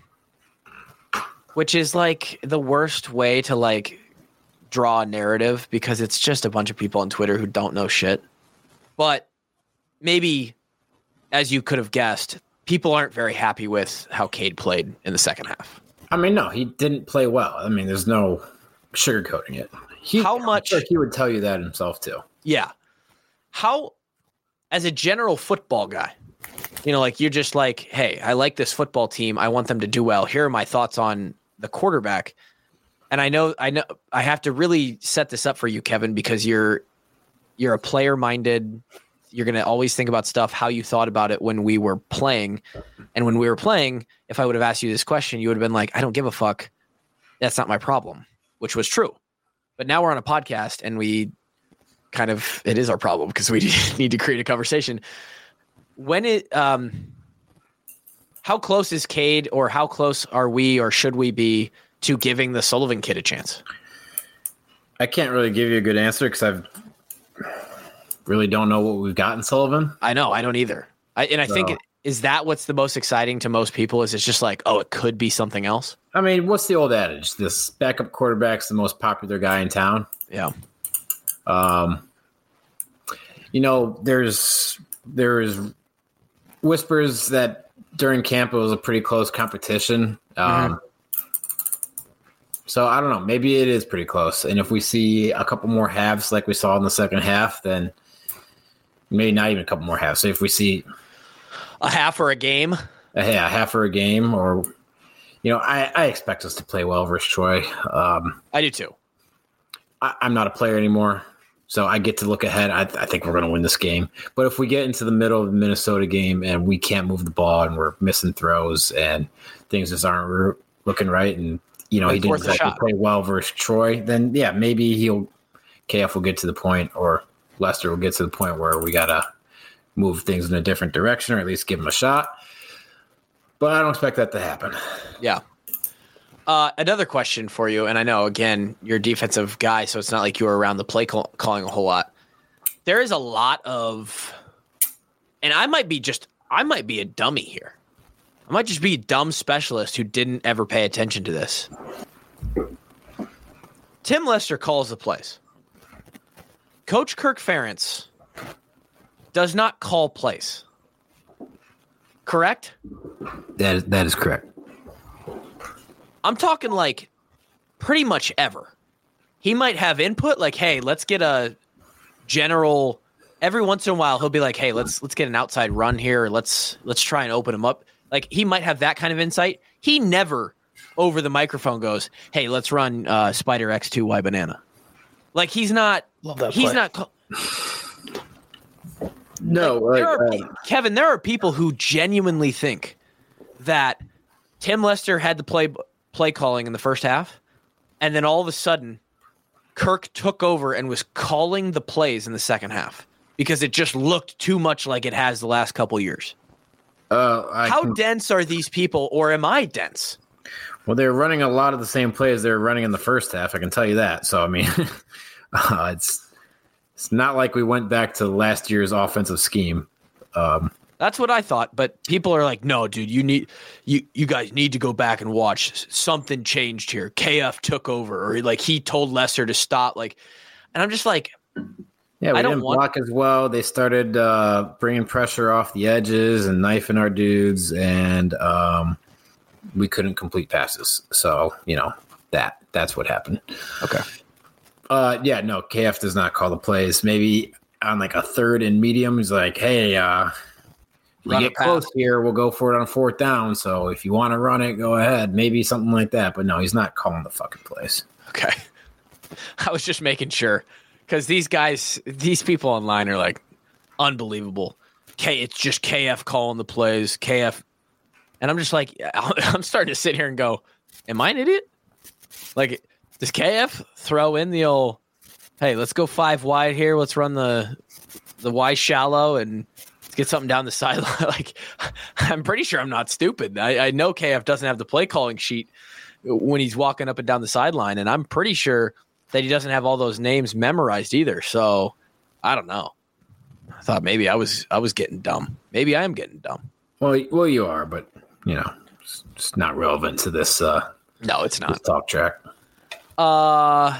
which is like the worst way to like draw a narrative because it's just a bunch of people on Twitter who don't know shit. But maybe, as you could have guessed, people aren't very happy with how Cade played in the second half. I mean, no, he didn't play well. I mean, there's no sugarcoating it. He, how much? I'm sure he would tell you that himself too. Yeah. How, as a general football guy, you know, like you're just like, hey, I like this football team. I want them to do well. Here are my thoughts on the quarterback. And I know, I know, I have to really set this up for you, Kevin, because you're you're a player-minded. You're going to always think about stuff, how you thought about it when we were playing. And when we were playing, if I would have asked you this question, you would have been like, I don't give a fuck. That's not my problem, which was true. But now we're on a podcast and we kind of, it is our problem because we need to create a conversation. When it, um, how close is Cade, or how close are we, or should we be to giving the Sullivan kid a chance? I can't really give you a good answer because I've really don't know what we've got in Sullivan. I know, I don't either. I, and I so. think, it, is that what's the most exciting to most people? Is it's just like, oh, it could be something else? I mean, what's the old adage? This backup quarterback's the most popular guy in town. Yeah. Um. You know, there's there's whispers that during camp it was a pretty close competition. Um, mm-hmm. So I don't know. Maybe it is pretty close. And if we see a couple more halves like we saw in the second half, then maybe not even a couple more halves. So if we see a half or a game, a, yeah, a half or a game, or you know, I, I expect us to play well versus Troy. Um, I do too. I, I'm not a player anymore, so I get to look ahead. I, I think we're going to win this game. But if we get into the middle of the Minnesota game and we can't move the ball and we're missing throws and things just aren't looking right, and you know, he didn't exactly play well versus Troy, then yeah, maybe he'll K F will get to the point, or Lester will get to the point where we got to move things in a different direction, or at least give him a shot. But I don't expect that to happen. Yeah. Uh, another question for you, and I know, again, you're a defensive guy, so it's not like you were around the play call- calling a whole lot. There is a lot of, and I might be just, I might be a dummy here. I might just be a dumb specialist who didn't ever pay attention to this. Tim Lester calls the plays. Coach Kirk Ferentz does not call plays. Correct? That is, that is correct. I'm talking like pretty much ever. He might have input like, hey, let's get a general. Every once in a while, he'll be like, hey, let's let's get an outside run here. Or let's let's try and open him up. Like, he might have that kind of insight. He never over the microphone goes, hey, let's run uh, Spider X two Y banana. Like, he's not. Love that he's play. not. Call- no, like, there like, are, uh, Kevin, there are people who genuinely think that Tim Lester had the play play calling in the first half, and then all of a sudden, Kirk took over and was calling the plays in the second half because it just looked too much like it has the last couple years. Uh, I How can, dense are these people, or am I dense? Well, they're running a lot of the same plays they were running in the first half. I can tell you that. So, I mean, uh, it's it's not like we went back to last year's offensive scheme. Um, That's what I thought. But people are like, no, dude, you need you you guys need to go back and watch. Something changed here. K F took over, or like he told Lesser to stop. Like, and I'm just like, yeah, we I don't didn't want- block as well. They started uh, bringing pressure off the edges and knifing our dudes, and um, we couldn't complete passes. So you know that that's what happened. okay, uh, yeah, no, K F does not call the plays. Maybe on like a third and medium, he's like, hey, uh, we Run a get close pass. here, we'll go for it on fourth down. So if you want to run it, go ahead. Maybe something like that. But no, he's not calling the fucking plays. okay. I was just making sure because these guys, these people online are like unbelievable. K, it's just K F calling the plays. K F, and I'm just like, I'm starting to sit here and go, am I an idiot? Like, does K F throw in the old, hey, let's go five wide here. Let's run the the Y shallow and let's get something down the sideline. Like, I'm pretty sure I'm not stupid. I, I know K F doesn't have the play calling sheet when he's walking up and down the sideline, and I'm pretty sure that he doesn't have all those names memorized either. So I don't know. I thought maybe I was I was getting dumb. Maybe I am getting dumb. Well, well, you are, but you know, it's, it's not relevant to this. Uh, No, it's this not. talk track. Uh,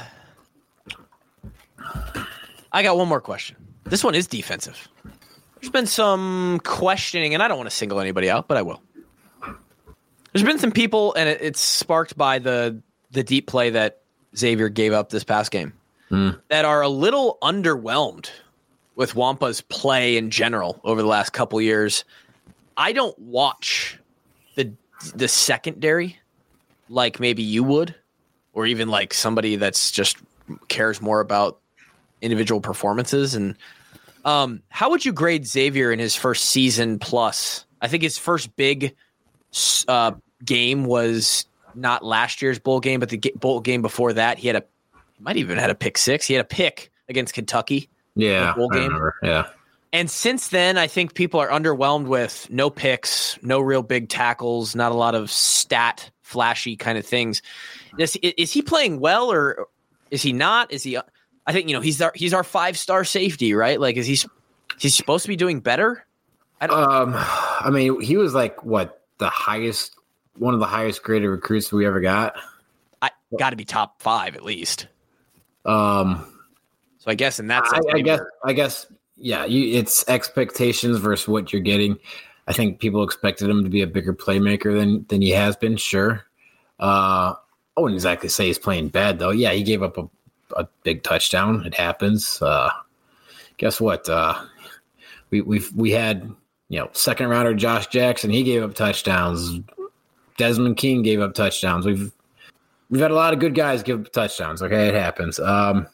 I got one more question. This one is defensive. There's been some questioning, and I don't want to single anybody out, but I will. There's been some people, and it, it's sparked by the the deep play that Xavier gave up this past game, Mm. that are a little underwhelmed with Wampa's play in general over the last couple years. I don't watch the the secondary like maybe you would, or even like somebody that's just cares more about individual performances. And um, how would you grade Xavier in his first season plus? I think his first big uh, game was not last year's bowl game, but the ga- bowl game before that, he had a, he might even had a pick six. He had a pick against Kentucky. Yeah, The bowl I game? remember. Yeah, And since then, I think people are underwhelmed with no picks, no real big tackles, not a lot of stat flashy kind of things. Is, is he playing well, or is he not? Is he? I think you know he's our he's our five star safety, right? Like, is he is he supposed to be doing better? I don't. Um, I mean, he was like what the highest, one of the highest graded recruits we ever got. I got to be top five at least. Um, So I guess in that I, sense, I maybe guess, we're- I guess, yeah. You, it's expectations versus what you're getting. I think people expected him to be a bigger playmaker than than he has been. Sure. Uh, I wouldn't exactly say he's playing bad though. Yeah, he gave up a, a big touchdown. It happens. Uh, guess what? Uh, we we we had you know second rounder Josh Jackson. He gave up touchdowns. Desmond King gave up touchdowns. We've we've had a lot of good guys give up touchdowns. Okay, it happens. Um,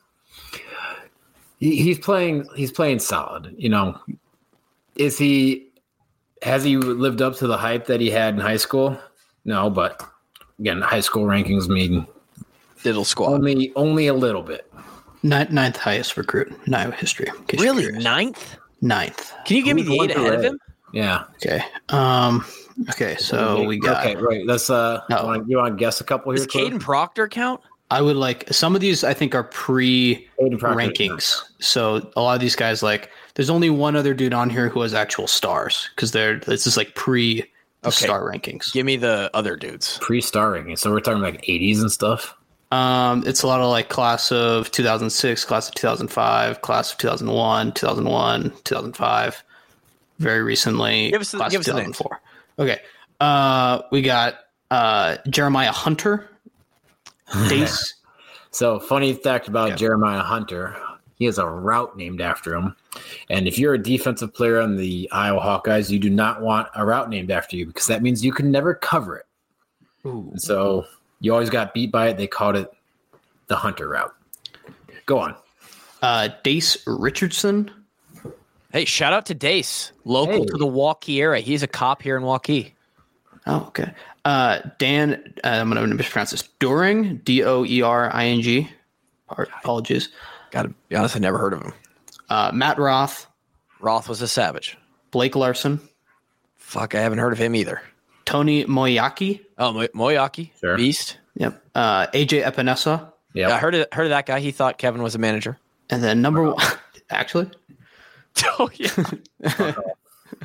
he, he's playing. He's playing solid. You know, is he? Has he lived up to the hype that he had in high school? No, but again, high school rankings mean diddle squad. only only a little bit. Ninth, ninth highest recruit in Iowa history. in case you're Really, curious. ninth? Ninth. Can you give me Who's the one eight to ahead of red? him? Yeah. Okay. Um. Okay. So we got. Okay, right. Let's uh. No. You want, you want to guess a couple here? Does Cliff? Caden Proctor count? I would like some of these. I think are pre Caden Proctor. rankings. So a lot of these guys, like, there's only one other dude on here who has actual stars because they're this is like pre the Okay. star rankings. Give me the other dudes. Pre-star ranking. So we're talking like eighties and stuff. Um, it's a lot of like class of two thousand six, class of two thousand five, class of two thousand one, two thousand one, two thousand five. Very recently, Give us the- class give of us the two thousand names. four. Okay. Uh, we got uh Jeremiah Hunter, Dace. So funny fact about Yeah. Jeremiah Hunter, he has a route named after him. And if you're a defensive player on the Iowa Hawkeyes, you do not want a route named after you because that means you can never cover it. Ooh. And so you always got beat by it. They called it the Hunter route. Go on. Uh, Dace Richardson. Hey, shout out to Dace, local Hey. to the Waukee area. He's a cop here in Waukee. Oh, okay. Uh, Dan, uh, I'm going to mispronounce this. Doering, D O E R I N G. Apologies. Got to be honest, I never heard of him. Uh, Matt Roth, Roth was a savage. Blake Larson, Fuck, I haven't heard of him either. Tony Moyaki. Oh, Mo- Moyaki, Sure. Beast. Yep. Uh, A J Epinesa. Yeah. Yeah, I heard of, heard of that guy. He thought Kevin was a manager. And then number one, actually, Oh, yeah.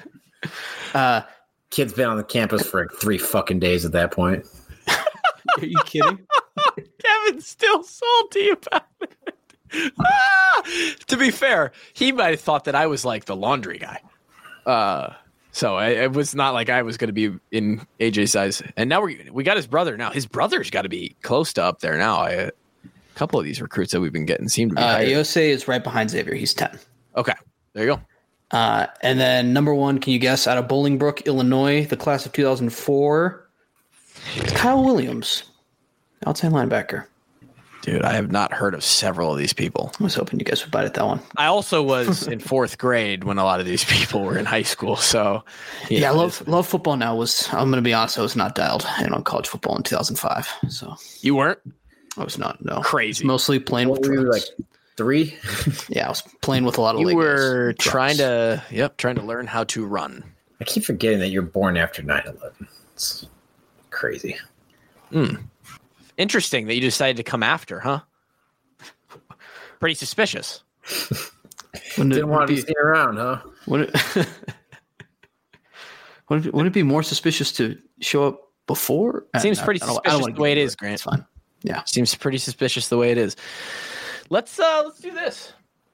Uh, Kid's been on the campus for like three fucking days at that point. are you kidding? Kevin's still salty about it. Ah! To be fair, he might have thought that I was like the laundry guy. Uh, so I, it was not like I was going to be in A J's size. And now we we got his brother now. His brother's got to be close to up there now. I, a couple of these recruits that we've been getting seem to be Uh, higher. Iose is right behind Xavier. He's ten. Okay, there you go. Uh, and then number one, can you guess, out of Bolingbrook, Illinois, the class of two thousand four, it's Kyle Williams, outside linebacker. Dude, I have not heard of several of these people. I was hoping you guys would bite at that one. I also was in fourth grade when a lot of these people were in high school. So, Yeah, yeah, I love love football now. Was I'm going to be honest, I was not dialed in on college football in two thousand five. So you weren't I was not, no. crazy. Mostly playing with What were you, drugs. like three? Yeah, I was playing with a lot of You Legos, were drugs. trying to, yep, trying to learn how to run. I keep forgetting that you're born after nine eleven. It's crazy. Interesting that you decided to come after, huh? Pretty suspicious. Wouldn't it, Didn't want would to it be, stay around, huh? would it, would it, wouldn't it be more suspicious to show up before? Seems I- pretty I don't- I don't suspicious wanna the way get it into is, Grant. It's fine. Yeah. Seems pretty suspicious the way it is. Let's uh let's do this.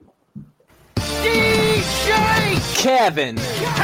D J Kevin.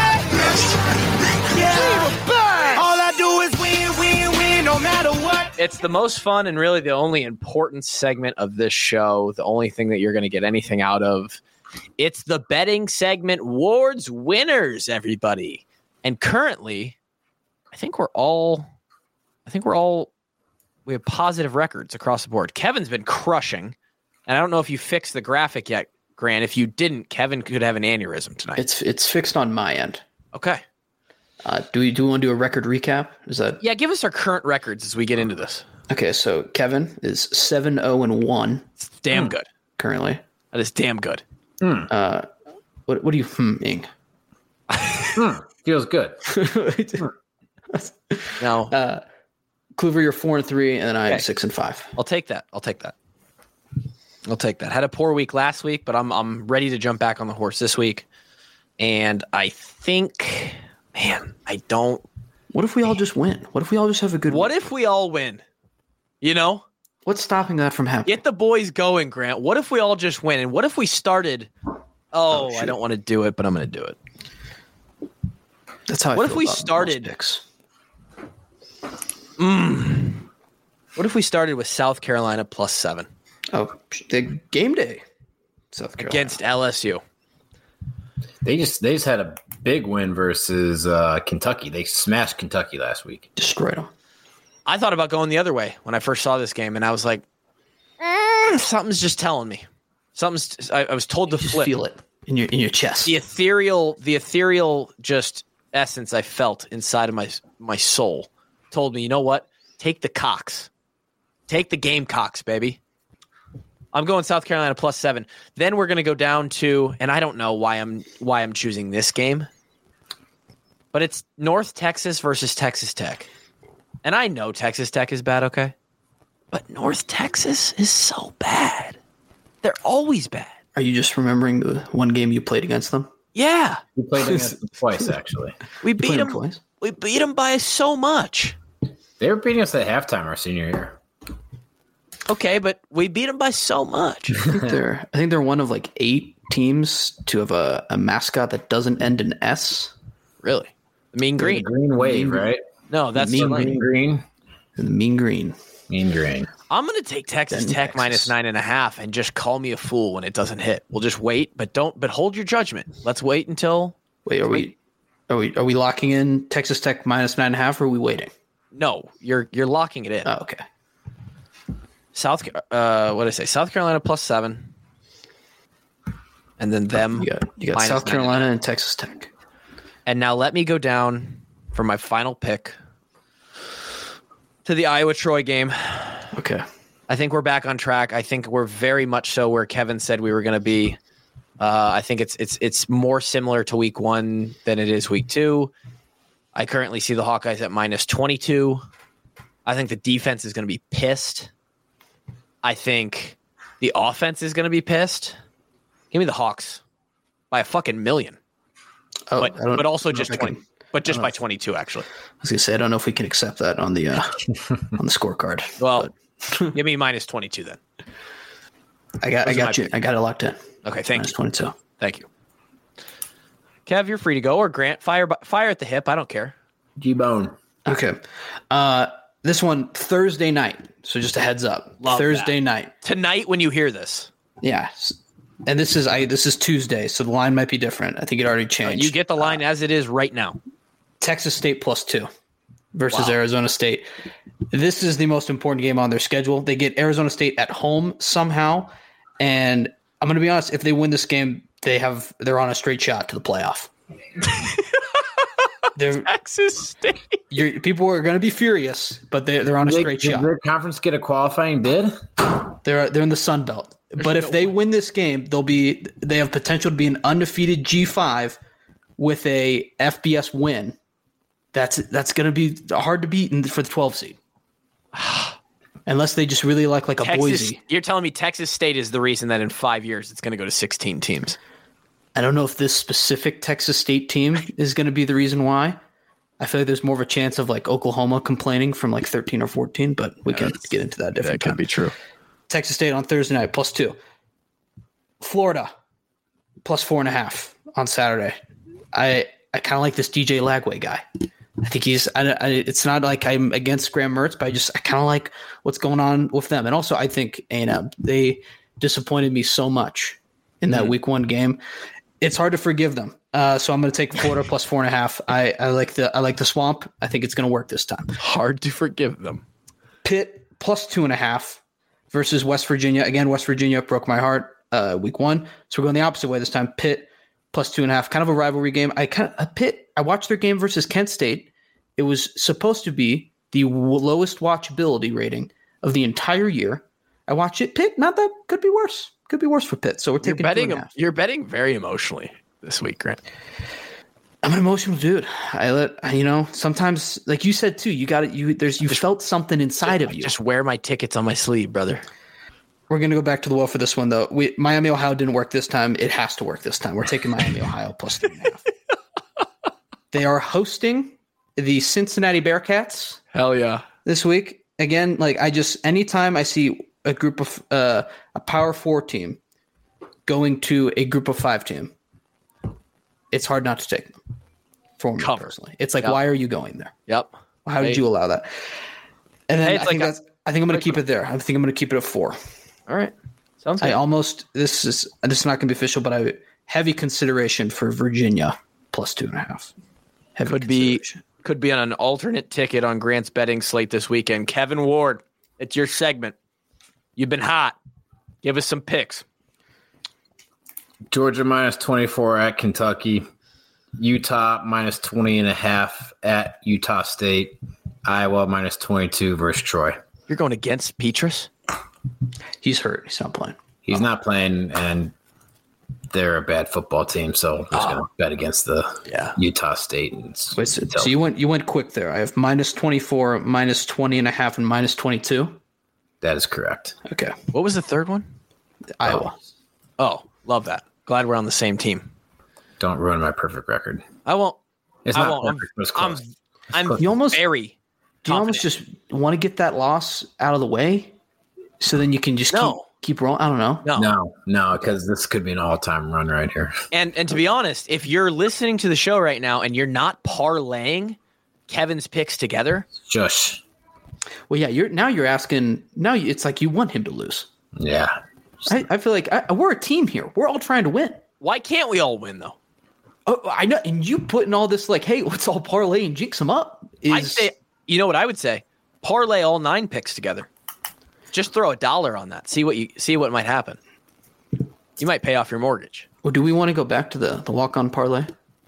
All I do is win, win, win, no matter what. It's the most fun and really the only important segment of this show. The only thing that you're going to get anything out of. It's the betting segment Ward's winners, everybody. And currently, I think we're all, I think we're all, we have positive records across the board. Kevin's been crushing. And I don't know if you fixed the graphic yet, Grant. If you didn't, Kevin could have an aneurysm tonight. It's it's fixed on my end. Okay. Uh, do we do we want to do a record recap? Is that Yeah, give us our current records as we get into this. okay? So Kevin is seven zero and one It's damn good. currently. That is damn good. Uh, what what are you humming? Hmm, feels good. Now, uh, Kluver, you're four and three, and then I am Okay. six and five. I'll take that. I'll take that. I'll take that. Had a poor week last week, but I'm I'm ready to jump back on the horse this week. And I think, man, I don't. What if we all just win? What if we all just have a good? What week? if we all win? You know, What's stopping that from happening? get the boys going, Grant. What if we all just win? And what if we started? Oh, I shoot. don't want to do it, but I'm going to do it. That's how. I What if feel we about most started- picks. What if we started with South Carolina plus seven Oh, the game day, South Carolina against L S U? They just they just had a big win versus uh, Kentucky. They smashed Kentucky last week. destroyed them. I thought about going the other way when I first saw this game, and I was like, "Mm, something's just telling me. Something's. I, I was told to Just flip. feel it in your in your chest. The ethereal, the ethereal, just essence I felt inside of my my soul told me, you know what? Take the Cocks, take the Gamecocks, baby. I'm going South Carolina plus seven. Then we're going to go down to, and I don't know why I'm why I'm choosing this game, but it's North Texas versus Texas Tech. And I know Texas Tech is bad, okay? But North Texas is so bad. They're always bad. Are you just remembering the one game you played against them? Yeah. We played against them twice, actually. We You beat played them. them twice. We beat them by so much. They were beating us at halftime our senior year. Okay, but we beat them by so much. I think they're I think they're one of like eight teams to have a, a mascot that doesn't end in S. Really? The Mean Green. Green wave, right? No, that's Mean the Green. Mean green. And the mean green. Mean green. I'm going to take Texas Then Tech Texas. minus nine and a half and just call me a fool when it doesn't hit. We'll just wait, but don't. But hold your judgment. Let's wait until. Wait, are we are we are we locking in Texas Tech minus nine and a half, or are we waiting? No, you're you're locking it in. Oh, okay. South. Uh, what did I say? South Carolina plus seven, and then them. You got you got minus South nine and a Carolina and Texas Tech. And now let me go down for my final pick to the Iowa Troy game. Okay. I think we're back on track. I think we're very much so where Kevin said we were going to be. Uh, I think it's it's it's more similar to week one than it is week two. I currently see the Hawkeyes at minus twenty-two. I think the defense is going to be pissed. I think the offense is going to be pissed. Give me the Hawks by a fucking million. Oh, but, I don't- but also I don't just know if I twenty, can- but just I don't by know if- twenty-two actually. I was gonna say I don't know if we can accept that on the uh, on the scorecard. Well, give me minus twenty-two then. I got Those I are got my you. I got it locked in. Okay, thank Minus you. twenty-two. Thank you. Kev, you're free to go, or Grant, fire fire at the hip. I don't care. G-Bone. Okay. Uh, this one Thursday night. So just a heads up. Love Thursday that. night. Tonight when you hear this, Yeah. And this is I this is Tuesday, so the line might be different. I think it already uh, changed. you get the line as it is right now. Texas State plus two versus Wow. Arizona State. This is the most important game on their schedule. They get Arizona State at home somehow, and I'm going to be honest. If they win this game, they have they're on a straight shot to the playoff. They're, Texas State. you're, people are going to be furious, but they they're on a Did, straight did shot. their conference get a qualifying bid? They're they're in the Sun Belt. But if they win this game, they'll be they have potential to be an undefeated G five with a F B S win. That's that's going to be hard to beat in, for the twelve seed. Unless they just really like like a Texas, Boise. you're telling me Texas State is the reason that in five years it's going to go to sixteen teams. I don't know if this specific Texas State team is going to be the reason why. I feel like there's more of a chance of like Oklahoma complaining from like thirteen or fourteen, but we can get into that different time. true. Texas State on Thursday night, plus two. Florida, plus four and a half on Saturday. I I kind of like this D J Lagway guy. I think he's. I, I, it's not like I'm against Graham Mertz, but I just I kind of like what's going on with them. And also, I think A and M, they disappointed me so much in that mm. week one game. It's hard to forgive them. Uh, so I'm going to take Florida plus four and a half. I, I like the I like the swamp. I think it's going to work this time. Hard to forgive them. Pitt plus two and a half versus West Virginia. Again, West Virginia broke my heart uh, week one. So we're going the opposite way this time. Pitt plus two and a half. Kind of a rivalry game. I kind of Pitt. I watched their game versus Kent State. It was supposed to be the w- lowest watchability rating of the entire year. I watched it. Pitt, not that could be worse. Could be worse for Pitt. So we're taking you're betting. two and a half. You're betting very emotionally this week, Grant. I'm an emotional dude. I let you know. Sometimes, like you said too, you got it. You there's you just, felt something inside just, of you. Just wear my tickets on my sleeve, brother. We're gonna go back to the well for this one though. We, Miami, Ohio didn't work this time. It has to work this time. We're taking Miami, Ohio plus three and a half. They are hosting the Cincinnati Bearcats. Hell yeah! This week again, like I just anytime I see a group of uh, a Power Four team going to a Group of Five team, it's hard not to take them. For me Cover. personally, it's like, Yep. why are you going there? Yep. How did Hey. you allow that? And then Hey, I it's like think a- that's. I think I'm going to keep it there. I think I'm going to keep it at four. All right. Sounds I good. almost this is this is not going to be official, but I heavy consideration for Virginia plus two and a half. Heavy Could be consideration. could be on an alternate ticket on Grant's betting slate this weekend. Kevin Ward, it's your segment. You've been hot. Give us some picks. Georgia minus twenty-four at Kentucky. Utah minus twenty and a half at Utah State. Iowa minus twenty-two versus Troy. You're going against Petrus? He's hurt. He's not playing. He's not playing, and they're a bad football team, so I'm just Oh. going to bet against the Yeah. Utah State. And s- Wait, so, tell- so you went you went quick there. I have minus twenty-four, minus twenty and a half, and minus twenty-two. that is correct. Okay, What was the third one? Iowa. Oh, love that. Glad we're on the same team. Don't ruin my perfect record. I won't. It's I not won't. I'm, perfect, but it's I'm, close. I'm You almost- very Do you almost confident. just want to get that loss out of the way, so then you can just No. keep keep rolling? I don't know. No. No, no, because this could be an all-time run right here. And and to be honest, if you're listening to the show right now and you're not parlaying Kevin's picks together, Shush. Well, yeah, you're now you're asking. Now it's like you want him to lose. Yeah. I, I feel like I, we're a team here. We're all trying to win. why can't we all win though? Oh, I know, and you putting all this like, hey, let's all parlay and jinx them up. Is, I'd say, you know what I would say? Parlay all nine picks together. Just throw a dollar on that. See what you see what might happen. You might pay off your mortgage. Or do we want to go back to the the walk on parlay?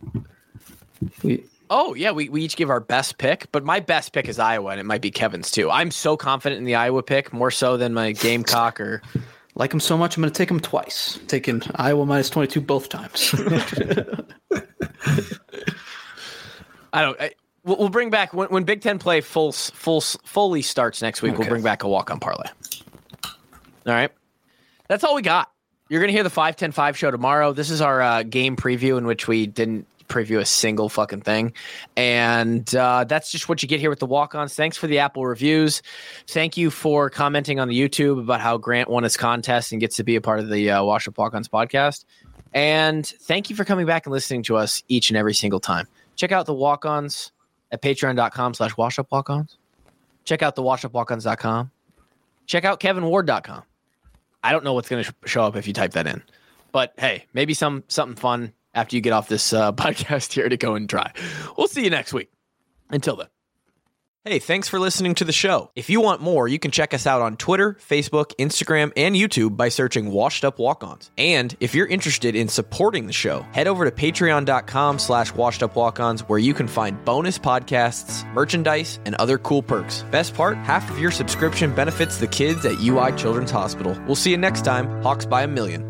We Oh yeah, we, we each give our best pick, but my best pick is Iowa, and it might be Kevin's too. I'm so confident in the Iowa pick, more so than my Gamecock or like them so much. I'm going to take them twice. Taking Iowa minus twenty-two both times. I don't. I, we'll, we'll bring back when, when Big Ten play full full fully starts next week. Okay. We'll bring back a walk on parlay. All right, that's all we got. You're gonna hear the five ten five show tomorrow. This is our uh, game preview in which we didn't preview a single fucking thing. And uh, that's just what you get here with the walk-ons. Thanks for the Apple reviews. Thank you for commenting on the YouTube about how Grant won his contest and gets to be a part of the uh, Washed Up Walk-ons podcast. And thank you for coming back and listening to us each and every single time. Check out the walk-ons at patreon.com slash washedupwalkons. Check out the washedupwalkons dot com. Check out kevin ward dot com. I don't know what's going to sh- show up if you type that in. But hey, maybe some something fun after you get off this uh, podcast here to go and try. We'll see you next week. Until then. Hey, thanks for listening to the show. If you want more, you can check us out on Twitter, Facebook, Instagram, and YouTube by searching Washed Up Walk-Ons. And if you're interested in supporting the show, head over to patreon.com slash Washed Up Walk-Ons, where you can find bonus podcasts, merchandise, and other cool perks. Best part, half of your subscription benefits the kids at U I Children's Hospital. We'll see you next time. Hawks by a million.